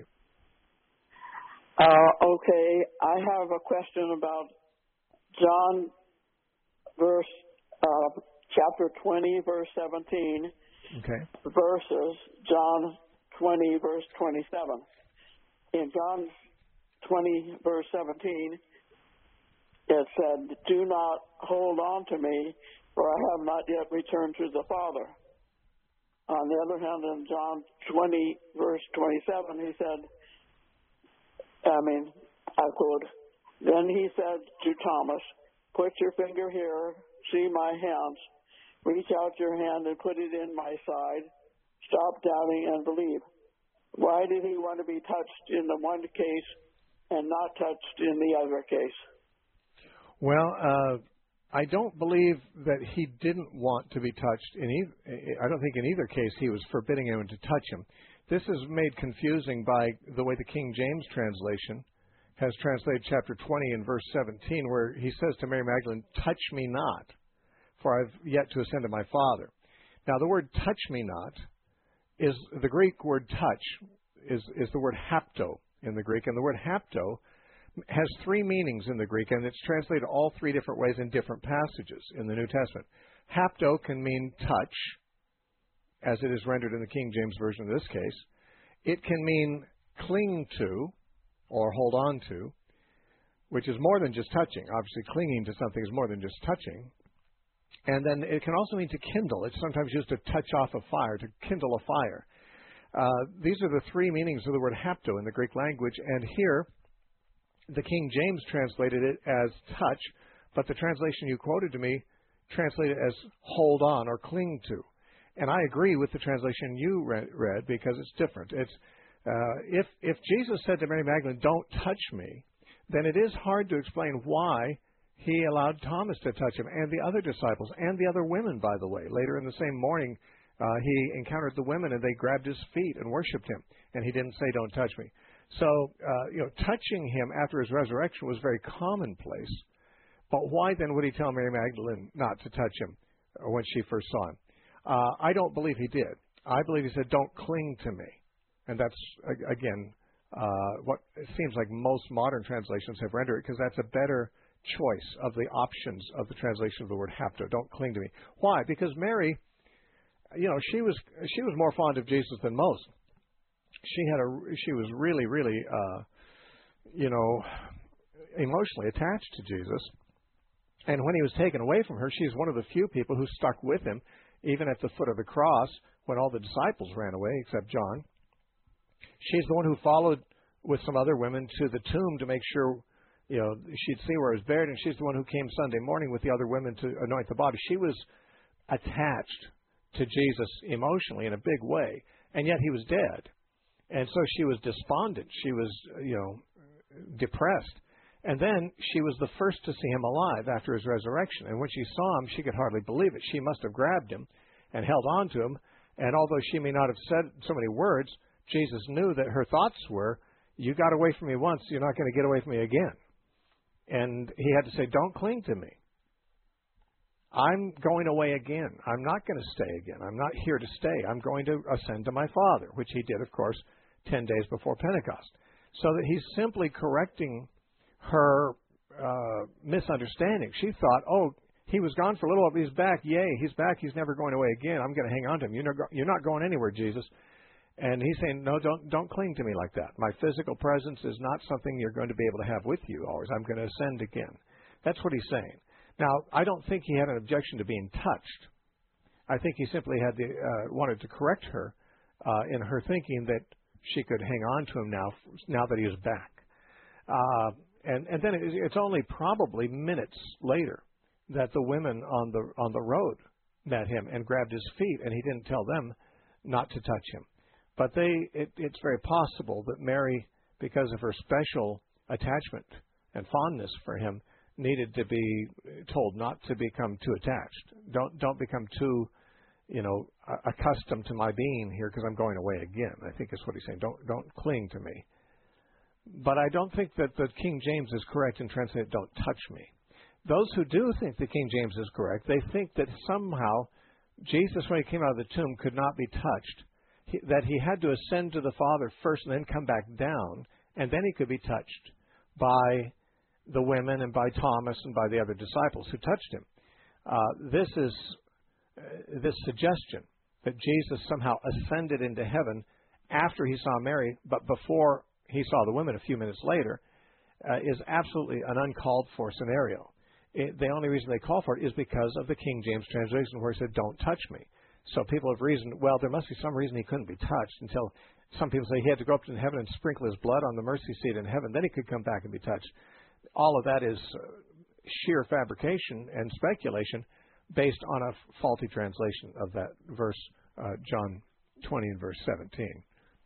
Uh, okay, I have a question about John, verse uh, chapter twenty, verse seventeen. Okay. Versus John twenty, verse twenty-seven. In John twenty, verse seventeen, it said, "Do not hold on to me, for I have not yet returned to the Father." On the other hand, in John twenty, verse twenty-seven, he said, I mean, I quote, "Then he said to Thomas, put your finger here, see my hands. Reach out your hand and put it in my side. Stop doubting and believe." Why did he want to be touched in the one case and not touched in the other case? Well, uh, I don't believe that he didn't want to be touched. In either, I don't think in either case he was forbidding anyone to touch him. This is made confusing by the way the King James translation has translated chapter twenty and verse seventeen, where he says to Mary Magdalene, touch me not, for I've yet to ascend to my Father. Now, the word touch me not is the Greek word touch is, is the word hapto in the Greek. And the word hapto has three meanings in the Greek, and it's translated all three different ways in different passages in the New Testament. Hapto can mean touch, as it is rendered in the King James Version in this case. It can mean cling to or hold on to, which is more than just touching. Obviously, clinging to something is more than just touching. And then it can also mean to kindle. It's sometimes used to touch off a fire, to kindle a fire. Uh, these are the three meanings of the word hapto in the Greek language. And here, the King James translated it as touch, but the translation you quoted to me translated as hold on or cling to. And I agree with the translation you read, read because it's different. It's uh, if if Jesus said to Mary Magdalene, "Don't touch me," then it is hard to explain why he allowed Thomas to touch him and the other disciples and the other women. By the way, later in the same morning, uh, he encountered the women and they grabbed his feet and worshipped him, and he didn't say, "Don't touch me." So uh, you know, touching him after his resurrection was very commonplace. But why then would he tell Mary Magdalene not to touch him when she first saw him? Uh, I don't believe he did. I believe he said, "Don't cling to me." And that's, again, uh, what it seems like most modern translations have rendered it, because that's a better choice of the options of the translation of the word hapto. Don't cling to me. Why? Because Mary, you know, she was she was more fond of Jesus than most. She had a she was really, really, uh, you know, emotionally attached to Jesus. And when he was taken away from her, she's one of the few people who stuck with him, even at the foot of the cross, when all the disciples ran away, except John. She's the one who followed with some other women to the tomb to make sure, you know, she'd see where it was buried, and she's the one who came Sunday morning with the other women to anoint the body. She was attached to Jesus emotionally in a big way, and yet he was dead. And so she was despondent. She was, you know, depressed. And then she was the first to see him alive after his resurrection. And when she saw him, she could hardly believe it. She must have grabbed him and held on to him. And although she may not have said so many words, Jesus knew that her thoughts were, "You got away from me once, you're not going to get away from me again." And he had to say, "Don't cling to me. I'm going away again. I'm not going to stay again. I'm not here to stay. I'm going to ascend to my Father," which he did, of course, ten days before Pentecost. So that he's simply correcting her uh, misunderstanding. She thought, "Oh, he was gone for a little while, but he's back. Yay, he's back. He's never going away again. I'm going to hang on to him. You're not, go- you're not going anywhere, Jesus." And he's saying, "No, don't don't cling to me like that. My physical presence is not something you're going to be able to have with you always. I'm going to ascend again." That's what he's saying. Now, I don't think he had an objection to being touched. I think he simply had the, uh, wanted to correct her uh, in her thinking that she could hang on to him now, now that he was back. Uh, and, and then it, it's only probably minutes later that the women on the on the road met him and grabbed his feet, and he didn't tell them not to touch him. But they, it, it's very possible that Mary, because of her special attachment and fondness for him, needed to be told not to become too attached. Don't don't become too, you know, accustomed to my being here because I'm going away again. I think is what he's saying. Don't don't cling to me. But I don't think that the King James is correct in translating "don't touch me." Those who do think the King James is correct, they think that somehow Jesus, when he came out of the tomb, could not be touched. He, that he had to ascend to the Father first and then come back down, and then he could be touched by the women and by Thomas and by the other disciples who touched him. Uh, this is uh, this suggestion that Jesus somehow ascended into heaven after he saw Mary, but before he saw the women a few minutes later, uh, is absolutely an uncalled for scenario. It, the only reason they call for it is because of the King James translation where he said, "Don't touch me." So people have reasoned, well, there must be some reason he couldn't be touched, until some people say he had to go up to heaven and sprinkle his blood on the mercy seat in heaven. Then he could come back and be touched. All of that is sheer fabrication and speculation based on a faulty translation of that verse, uh, John twenty and verse seventeen.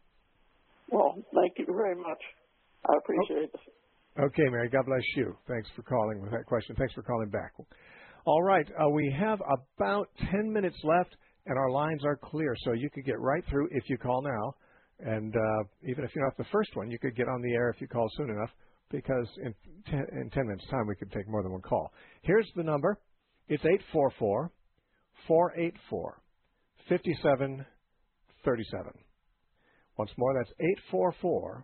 Well, thank you very much. I appreciate it. Okay, Mary, God bless you. Thanks for calling with that question. Thanks for calling back. All right, uh, we have about ten minutes left, and our lines are clear, so you could get right through if you call now. And uh, even if you're not the first one, you could get on the air if you call soon enough. because in ten, in ten minutes' time we could take more than one call. Here's the number. It's eight four four, four eight four, five seven three seven. Once more, that's eight four four,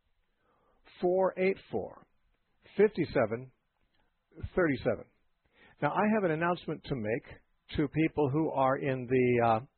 four eight four, five seven three seven. Now, I have an announcement to make to people who are in the uh,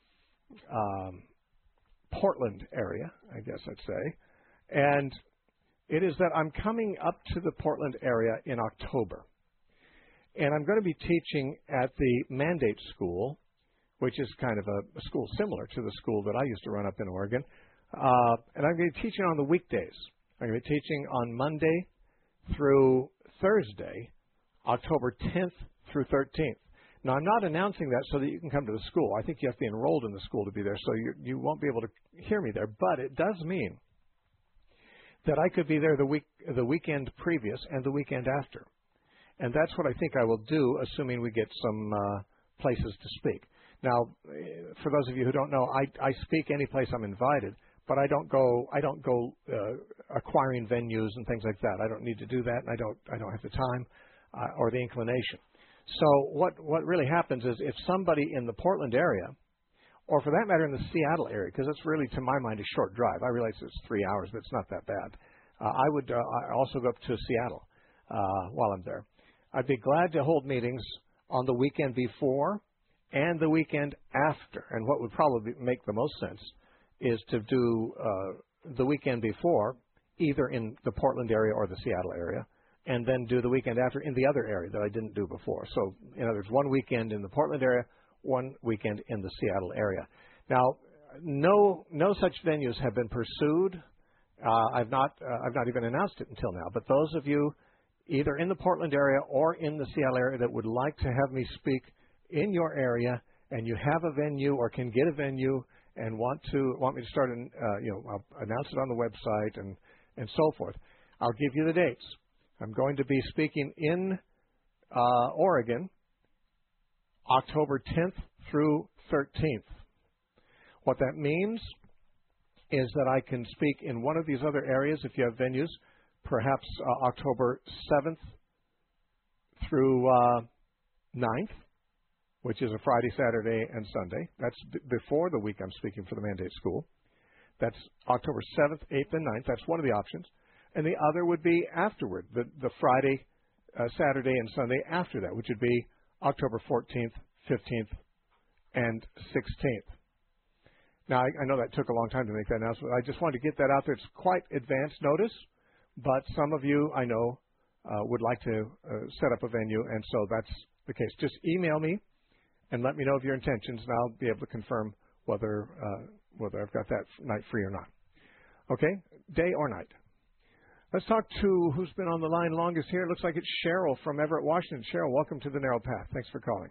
um, Portland area, I guess I'd say, and it is that I'm coming up to the Portland area in October, and I'm going to be teaching at the Mandate School, which is kind of a, a school similar to the school that I used to run up in Oregon, uh, and I'm going to be teaching on the weekdays. I'm going to be teaching on Monday through Thursday, October tenth through thirteenth. Now, I'm not announcing that so that you can come to the school. I think you have to be enrolled in the school to be there, so you, you won't be able to hear me there. But it does mean that I could be there the week, the weekend previous and the weekend after. And that's what I think I will do, assuming we get some uh, places to speak. Now, for those of you who don't know, I, I speak any place I'm invited, but I don't go I don't go uh, acquiring venues and things like that. I don't need to do that, and I don't I don't have the time uh, or the inclination. So what what really happens is if somebody in the Portland area, or for that matter in the Seattle area, because it's really, to my mind, a short drive. I realize it's three hours, but it's not that bad. Uh, I would uh, I also go up to Seattle uh, while I'm there. I'd be glad to hold meetings on the weekend before and the weekend after. And what would probably make the most sense is to do uh, the weekend before either in the Portland area or the Seattle area, and then do the weekend after in the other area that I didn't do before. So, in other words, one weekend in the Portland area, one weekend in the Seattle area. Now, no no such venues have been pursued. Uh, I've not uh, I've not even announced it until now. But those of you either in the Portland area or in the Seattle area that would like to have me speak in your area, and you have a venue or can get a venue and want to want me to start an uh, you know I'll announce it on the website and and so forth, I'll give you the dates. I'm going to be speaking in uh, Oregon, October tenth through thirteenth. What that means is that I can speak in one of these other areas if you have venues, perhaps uh, October seventh through uh, ninth, which is a Friday, Saturday, and Sunday. That's b- before the week I'm speaking for the Mandate School. That's October seventh, eighth, and ninth. That's one of the options. And the other would be afterward, the, the Friday, uh, Saturday, and Sunday after that, which would be October fourteenth, fifteenth, and sixteenth. Now, I, I know that took a long time to make that announcement. I just wanted to get that out there. It's quite advanced notice, but some of you, I know, uh, would like to uh, set up a venue, and so that's the case. Just email me and let me know of your intentions, and I'll be able to confirm whether uh, whether I've got that night free or not. Okay? Day or night. Let's talk to who's been on the line longest here. It looks like it's Cheryl from Everett, Washington. Cheryl, welcome to the Narrow Path. Thanks for calling.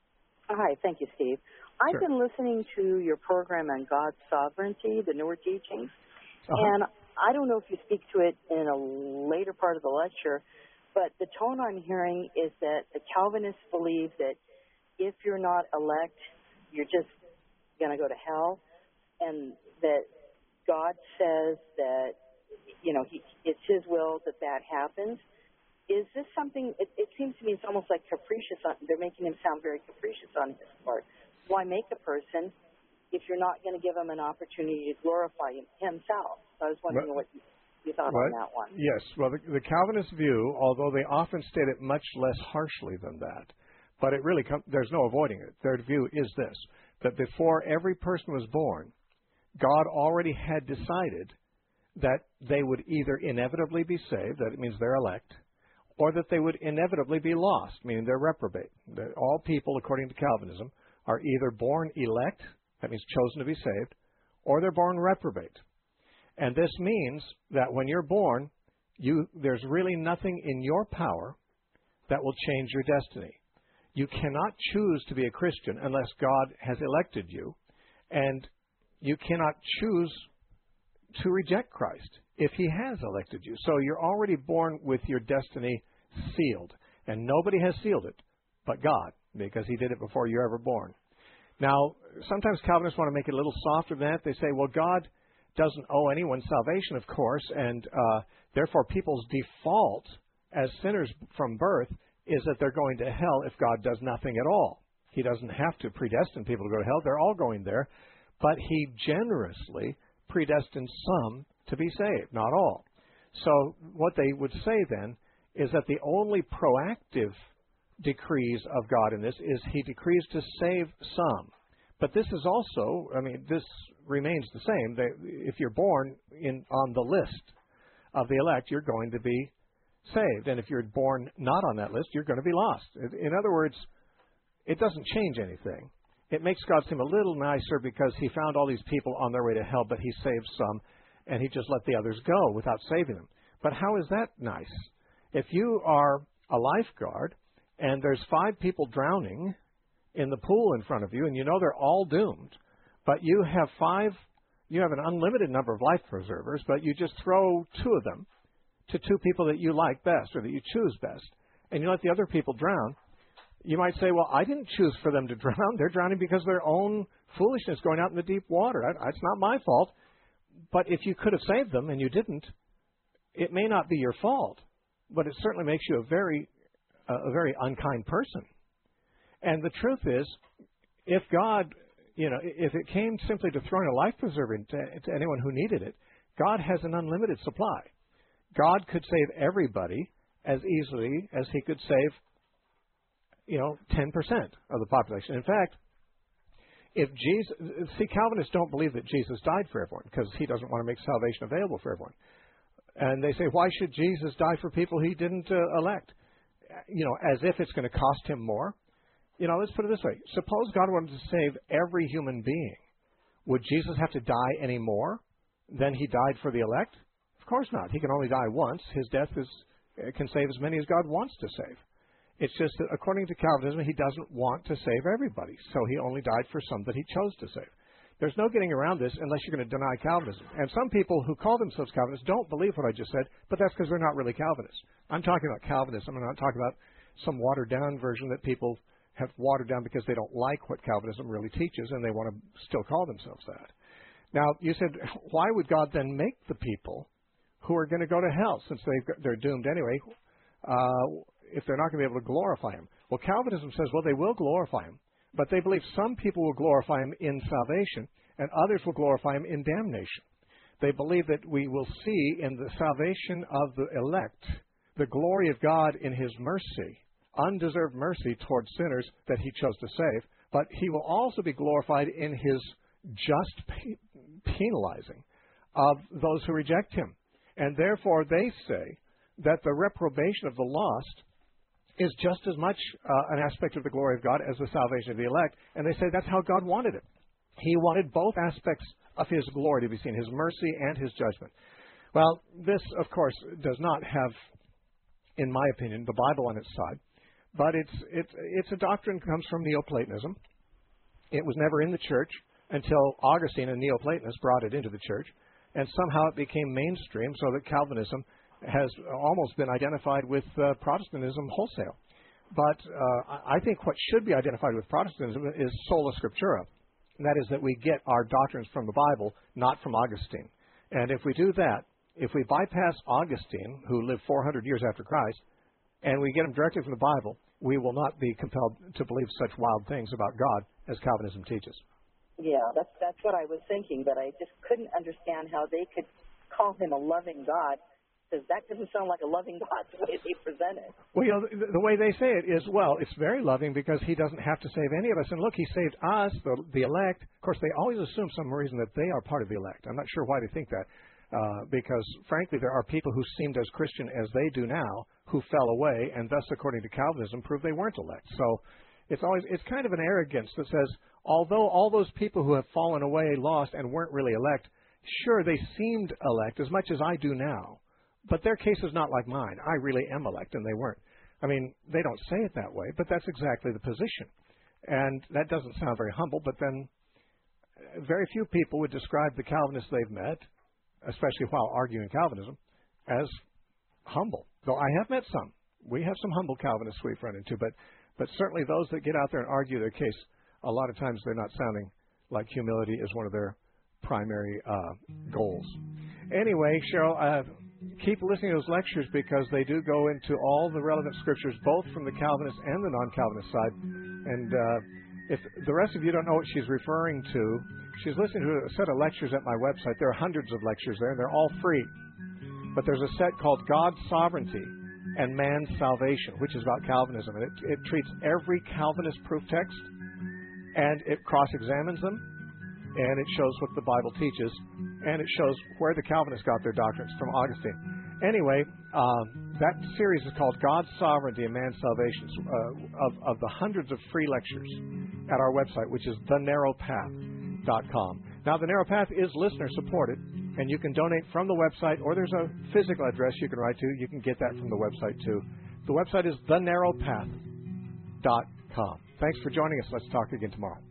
Hi, thank you, Steve. I've Sure. been listening to your program on God's sovereignty, the newer teachings, Uh-huh. and I don't know if you speak to it in a later part of the lecture, but the tone I'm hearing is that the Calvinists believe that if you're not elect, you're just going to go to hell, and that God says that, you know, he, it's his will that that happens. Is this something, it, it seems to me it's almost like capricious, on, they're making him sound very capricious on his part. Why make a person if you're not going to give him an opportunity to glorify him, himself? So I was wondering Well, what you, you thought well, on that one. Yes. Well, the, the Calvinist view, although they often state it much less harshly than that, but it really com- there's no avoiding it. Their view is this, that before every person was born, God already had decided that they would either inevitably be saved, that it means they're elect, or that they would inevitably be lost, meaning they're reprobate. That all people, according to Calvinism, are either born elect, that means chosen to be saved, or they're born reprobate. And this means that when you're born, you there's really nothing in your power that will change your destiny. You cannot choose to be a Christian unless God has elected you, and you cannot choose to reject Christ if he has elected you. So you're already born with your destiny sealed, and nobody has sealed it but God, because he did it before you were ever born. Now, sometimes Calvinists want to make it a little softer than that. They say, well, God doesn't owe anyone salvation, of course, and uh, therefore people's default as sinners from birth is that they're going to hell if God does nothing at all. He doesn't have to predestine people to go to hell. They're all going there. But he generously predestines some to be saved, not all. So what they would say then is that the only proactive decrees of God in this is he decrees to save some. But this is also, I mean, this remains the same. They, if you're born in on the list of the elect, you're going to be saved. And if you're born not on that list, you're going to be lost. In other words, it doesn't change anything. It makes God seem a little nicer because he found all these people on their way to hell, but he saved some, and he just let the others go without saving them. But how is that nice? If you are a lifeguard and there's five people drowning in the pool in front of you, and you know they're all doomed, but you have five, you have an unlimited number of life preservers, but you just throw two of them to two people that you like best or that you choose best, and you let the other people drown, you might say, well, I didn't choose for them to drown. They're drowning because of their own foolishness going out in the deep water. It's not my fault. But if you could have saved them and you didn't, it may not be your fault, but it certainly makes you a very, uh, a very unkind person. And the truth is, if God, you know, if it came simply to throwing a life preserver to, to anyone who needed it, God has an unlimited supply. God could save everybody as easily as he could save, you know, ten percent of the population. In fact, if Jesus, see, Calvinists don't believe that Jesus died for everyone because he doesn't want to make salvation available for everyone. And they say, why should Jesus die for people he didn't uh, elect? You know, as if it's going to cost him more. You know, let's put it this way. Suppose God wanted to save every human being. Would Jesus have to die any more than he died for the elect? Of course not. He can only die once. His death is, can save as many as God wants to save. It's just that according to Calvinism, he doesn't want to save everybody, so he only died for some that he chose to save. There's no getting around this unless you're going to deny Calvinism. And some people who call themselves Calvinists don't believe what I just said, but that's because they're not really Calvinists. I'm talking about Calvinism. I'm not talking about some watered-down version that people have watered down because they don't like what Calvinism really teaches, and they want to still call themselves that. Now, you said, why would God then make the people who are going to go to hell, since they've got, they're doomed anyway, uh, if they're not going to be able to glorify him? Well, Calvinism says, well, they will glorify him, but they believe some people will glorify him in salvation and others will glorify him in damnation. They believe that we will see in the salvation of the elect the glory of God in his mercy, undeserved mercy towards sinners that he chose to save, but he will also be glorified in his just penalizing of those who reject him. And therefore they say that the reprobation of the lost is just as much uh, an aspect of the glory of God as the salvation of the elect. And they say that's how God wanted it. He wanted both aspects of his glory to be seen, his mercy and his judgment. Well, this, of course, does not have, in my opinion, the Bible on its side. But it's, it's, it's a doctrine that comes from Neoplatonism. It was never in the church until Augustine, a Neoplatonist, brought it into the church. And somehow it became mainstream so that Calvinism has almost been identified with uh, Protestantism wholesale. But uh, I think what should be identified with Protestantism is sola scriptura. And that is that we get our doctrines from the Bible, not from Augustine. And if we do that, if we bypass Augustine, who lived four hundred years after Christ, and we get him directly from the Bible, we will not be compelled to believe such wild things about God as Calvinism teaches. Yeah, that's that's what I was thinking, but I just couldn't understand how they could call him a loving God, because that doesn't sound like a loving God the way they present it. Well, you know, the, the way they say it is, well, it's very loving because he doesn't have to save any of us. And look, he saved us, the, the elect. Of course, they always assume some reason that they are part of the elect. I'm not sure why they think that, uh, because, frankly, there are people who seemed as Christian as they do now who fell away, and thus, according to Calvinism, proved they weren't elect. So it's always it's kind of an arrogance that says, although all those people who have fallen away, lost, and weren't really elect, sure, they seemed elect as much as I do now. But their case is not like mine. I really am elect, and they weren't. I mean, they don't say it that way, but that's exactly the position. And that doesn't sound very humble, but then very few people would describe the Calvinists they've met, especially while arguing Calvinism, as humble. Though I have met some. We have some humble Calvinists we've run into, but, but certainly those that get out there and argue their case, a lot of times they're not sounding like humility is one of their primary uh, goals. Anyway, Cheryl, uh, keep listening to those lectures because they do go into all the relevant scriptures, both from the Calvinist and the non-Calvinist side. And uh, if the rest of you don't know what she's referring to, she's listening to a set of lectures at my website. There are hundreds of lectures there, and they're all free. But there's a set called God's Sovereignty and Man's Salvation, which is about Calvinism. And it, it treats every Calvinist proof text, and it cross-examines them, and it shows what the Bible teaches, and it shows where the Calvinists got their doctrines from Augustine. Anyway, um, that series is called God's Sovereignty and Man's Salvation, uh, of, of the hundreds of free lectures at our website, which is the narrow path dot com. Now, The Narrow Path is listener-supported, and you can donate from the website, or there's a physical address you can write to. You can get that from the website, too. The website is the narrow path dot com. Thanks for joining us. Let's talk again tomorrow.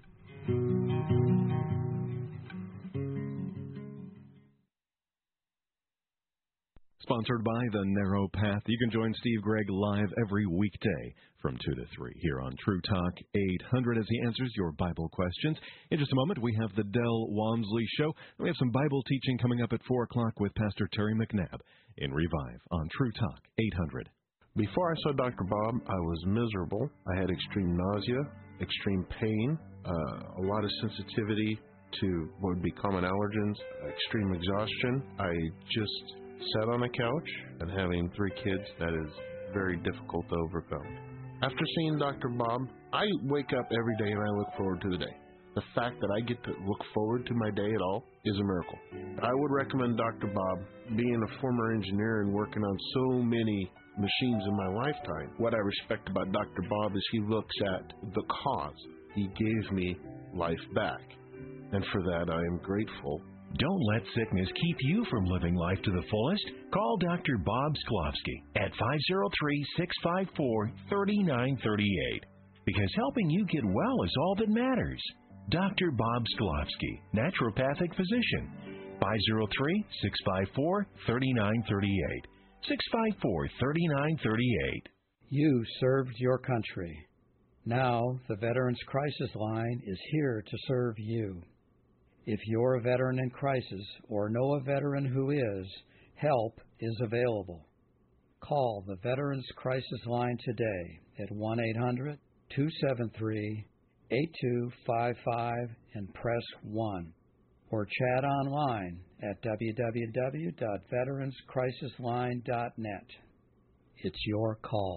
Sponsored by The Narrow Path. You can join Steve Gregg live every weekday from two to three here on True Talk eight hundred as he answers your Bible questions. In just a moment, we have the Del Walmsley Show. We have some Bible teaching coming up at four o'clock with Pastor Terry McNabb in Revive on True Talk eight hundred. Before I saw Doctor Bob, I was miserable. I had extreme nausea, extreme pain, uh, a lot of sensitivity to what would be common allergens, extreme exhaustion. I just sat on a couch, and having three kids, that is very difficult to overcome. After seeing Doctor Bob, I wake up every day and I look forward to the day. The fact that I get to look forward to my day at all is a miracle. I would recommend Doctor Bob. Being a former engineer and working on so many machines in my lifetime, what I respect about Doctor Bob is he looks at the cause. He gave me life back, and for that I am grateful. Don't let sickness keep you from living life to the fullest. Call Doctor Bob Sklovsky at five oh three, six five four, three nine three eight because helping you get well is all that matters. Doctor Bob Sklovsky, naturopathic physician, five oh three, six five four, three nine three eight, six five four, three nine three eight. You served your country. Now the Veterans Crisis Line is here to serve you. If you're a veteran in crisis or know a veteran who is, help is available. Call the Veterans Crisis Line today at one eight hundred, two seven three, eight two five five and press one. Or chat online at w w w dot veterans crisis line dot net. It's your call.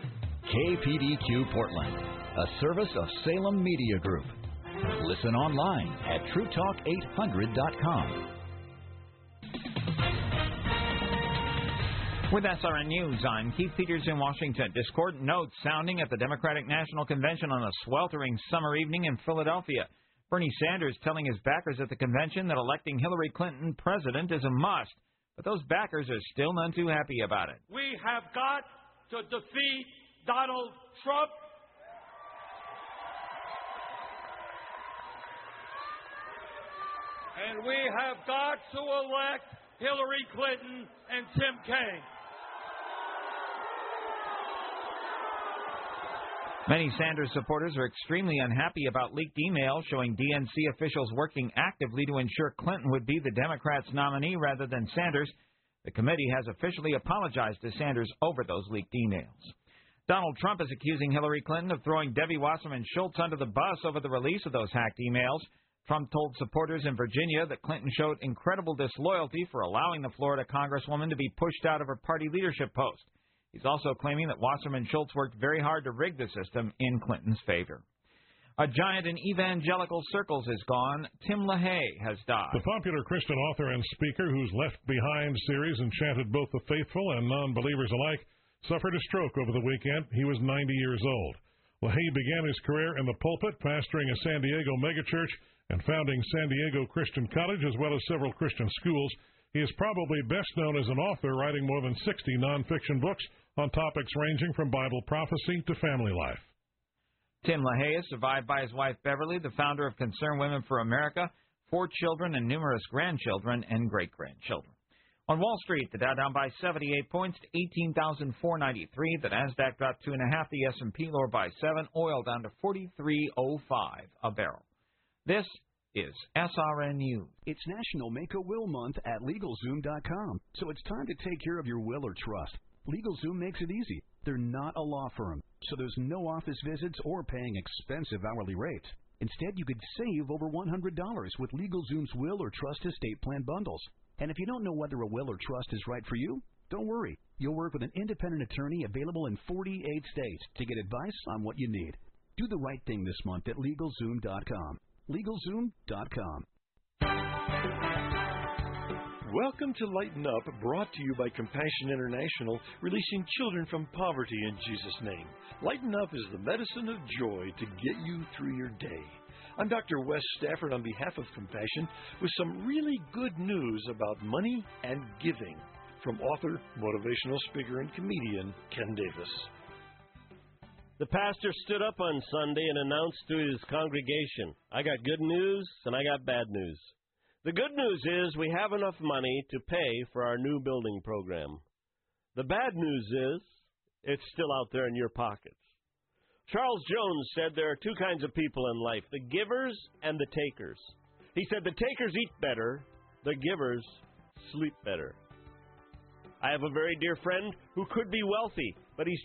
K P D Q Portland, a service of Salem Media Group. Listen online at true talk eight hundred dot com. With S R N News, I'm Keith Peters in Washington. Discordant notes sounding at the Democratic National Convention on a sweltering summer evening in Philadelphia. Bernie Sanders telling his backers at the convention that electing Hillary Clinton president is a must, but those backers are still none too happy about it. We have got to defeat Donald Trump. And we have got to elect Hillary Clinton and Tim Kaine. Many Sanders supporters are extremely unhappy about leaked emails showing D N C officials working actively to ensure Clinton would be the Democrats' nominee rather than Sanders. The committee has officially apologized to Sanders over those leaked emails. Donald Trump is accusing Hillary Clinton of throwing Debbie Wasserman Schultz under the bus over the release of those hacked emails. Trump told supporters in Virginia that Clinton showed incredible disloyalty for allowing the Florida congresswoman to be pushed out of her party leadership post. He's also claiming that Wasserman Schultz worked very hard to rig the system in Clinton's favor. A giant in evangelical circles is gone. Tim LaHaye has died. The popular Christian author and speaker whose Left Behind series enchanted both the faithful and non-believers alike suffered a stroke over the weekend. He was ninety years old. LaHaye began his career in the pulpit, pastoring a San Diego megachurch and founding San Diego Christian College, as well as several Christian schools. He is probably best known as an author, writing more than sixty nonfiction books on topics ranging from Bible prophecy to family life. Tim LaHaye is survived by his wife Beverly, the founder of Concerned Women for America, four children and numerous grandchildren and great-grandchildren. On Wall Street, the Dow down by seventy-eight points to eighteen thousand four hundred ninety-three. The Nasdaq dropped two and a half. The S and P lower by seven. Oil down to forty-three oh five a barrel. This is S R N U. It's National Make-A-Will Month at LegalZoom dot com, so it's time to take care of your will or trust. LegalZoom makes it easy. They're not a law firm, so there's no office visits or paying expensive hourly rates. Instead, you could save over one hundred dollars with LegalZoom's Will or Trust Estate Plan bundles. And if you don't know whether a will or trust is right for you, don't worry. You'll work with an independent attorney available in forty-eight states to get advice on what you need. Do the right thing this month at LegalZoom dot com. LegalZoom dot com. Welcome to Lighten Up, brought to you by Compassion International, releasing children from poverty in Jesus' name. Lighten Up is the medicine of joy to get you through your day. I'm Doctor Wes Stafford on behalf of Compassion with some really good news about money and giving from author, motivational speaker, and comedian Ken Davis. The pastor stood up on Sunday and announced to his congregation, I got good news and I got bad news. The good news is we have enough money to pay for our new building program. The bad news is it's still out there in your pockets. Charles Jones said there are two kinds of people in life, the givers and the takers. He said the takers eat better, the givers sleep better. I have a very dear friend who could be wealthy, but he's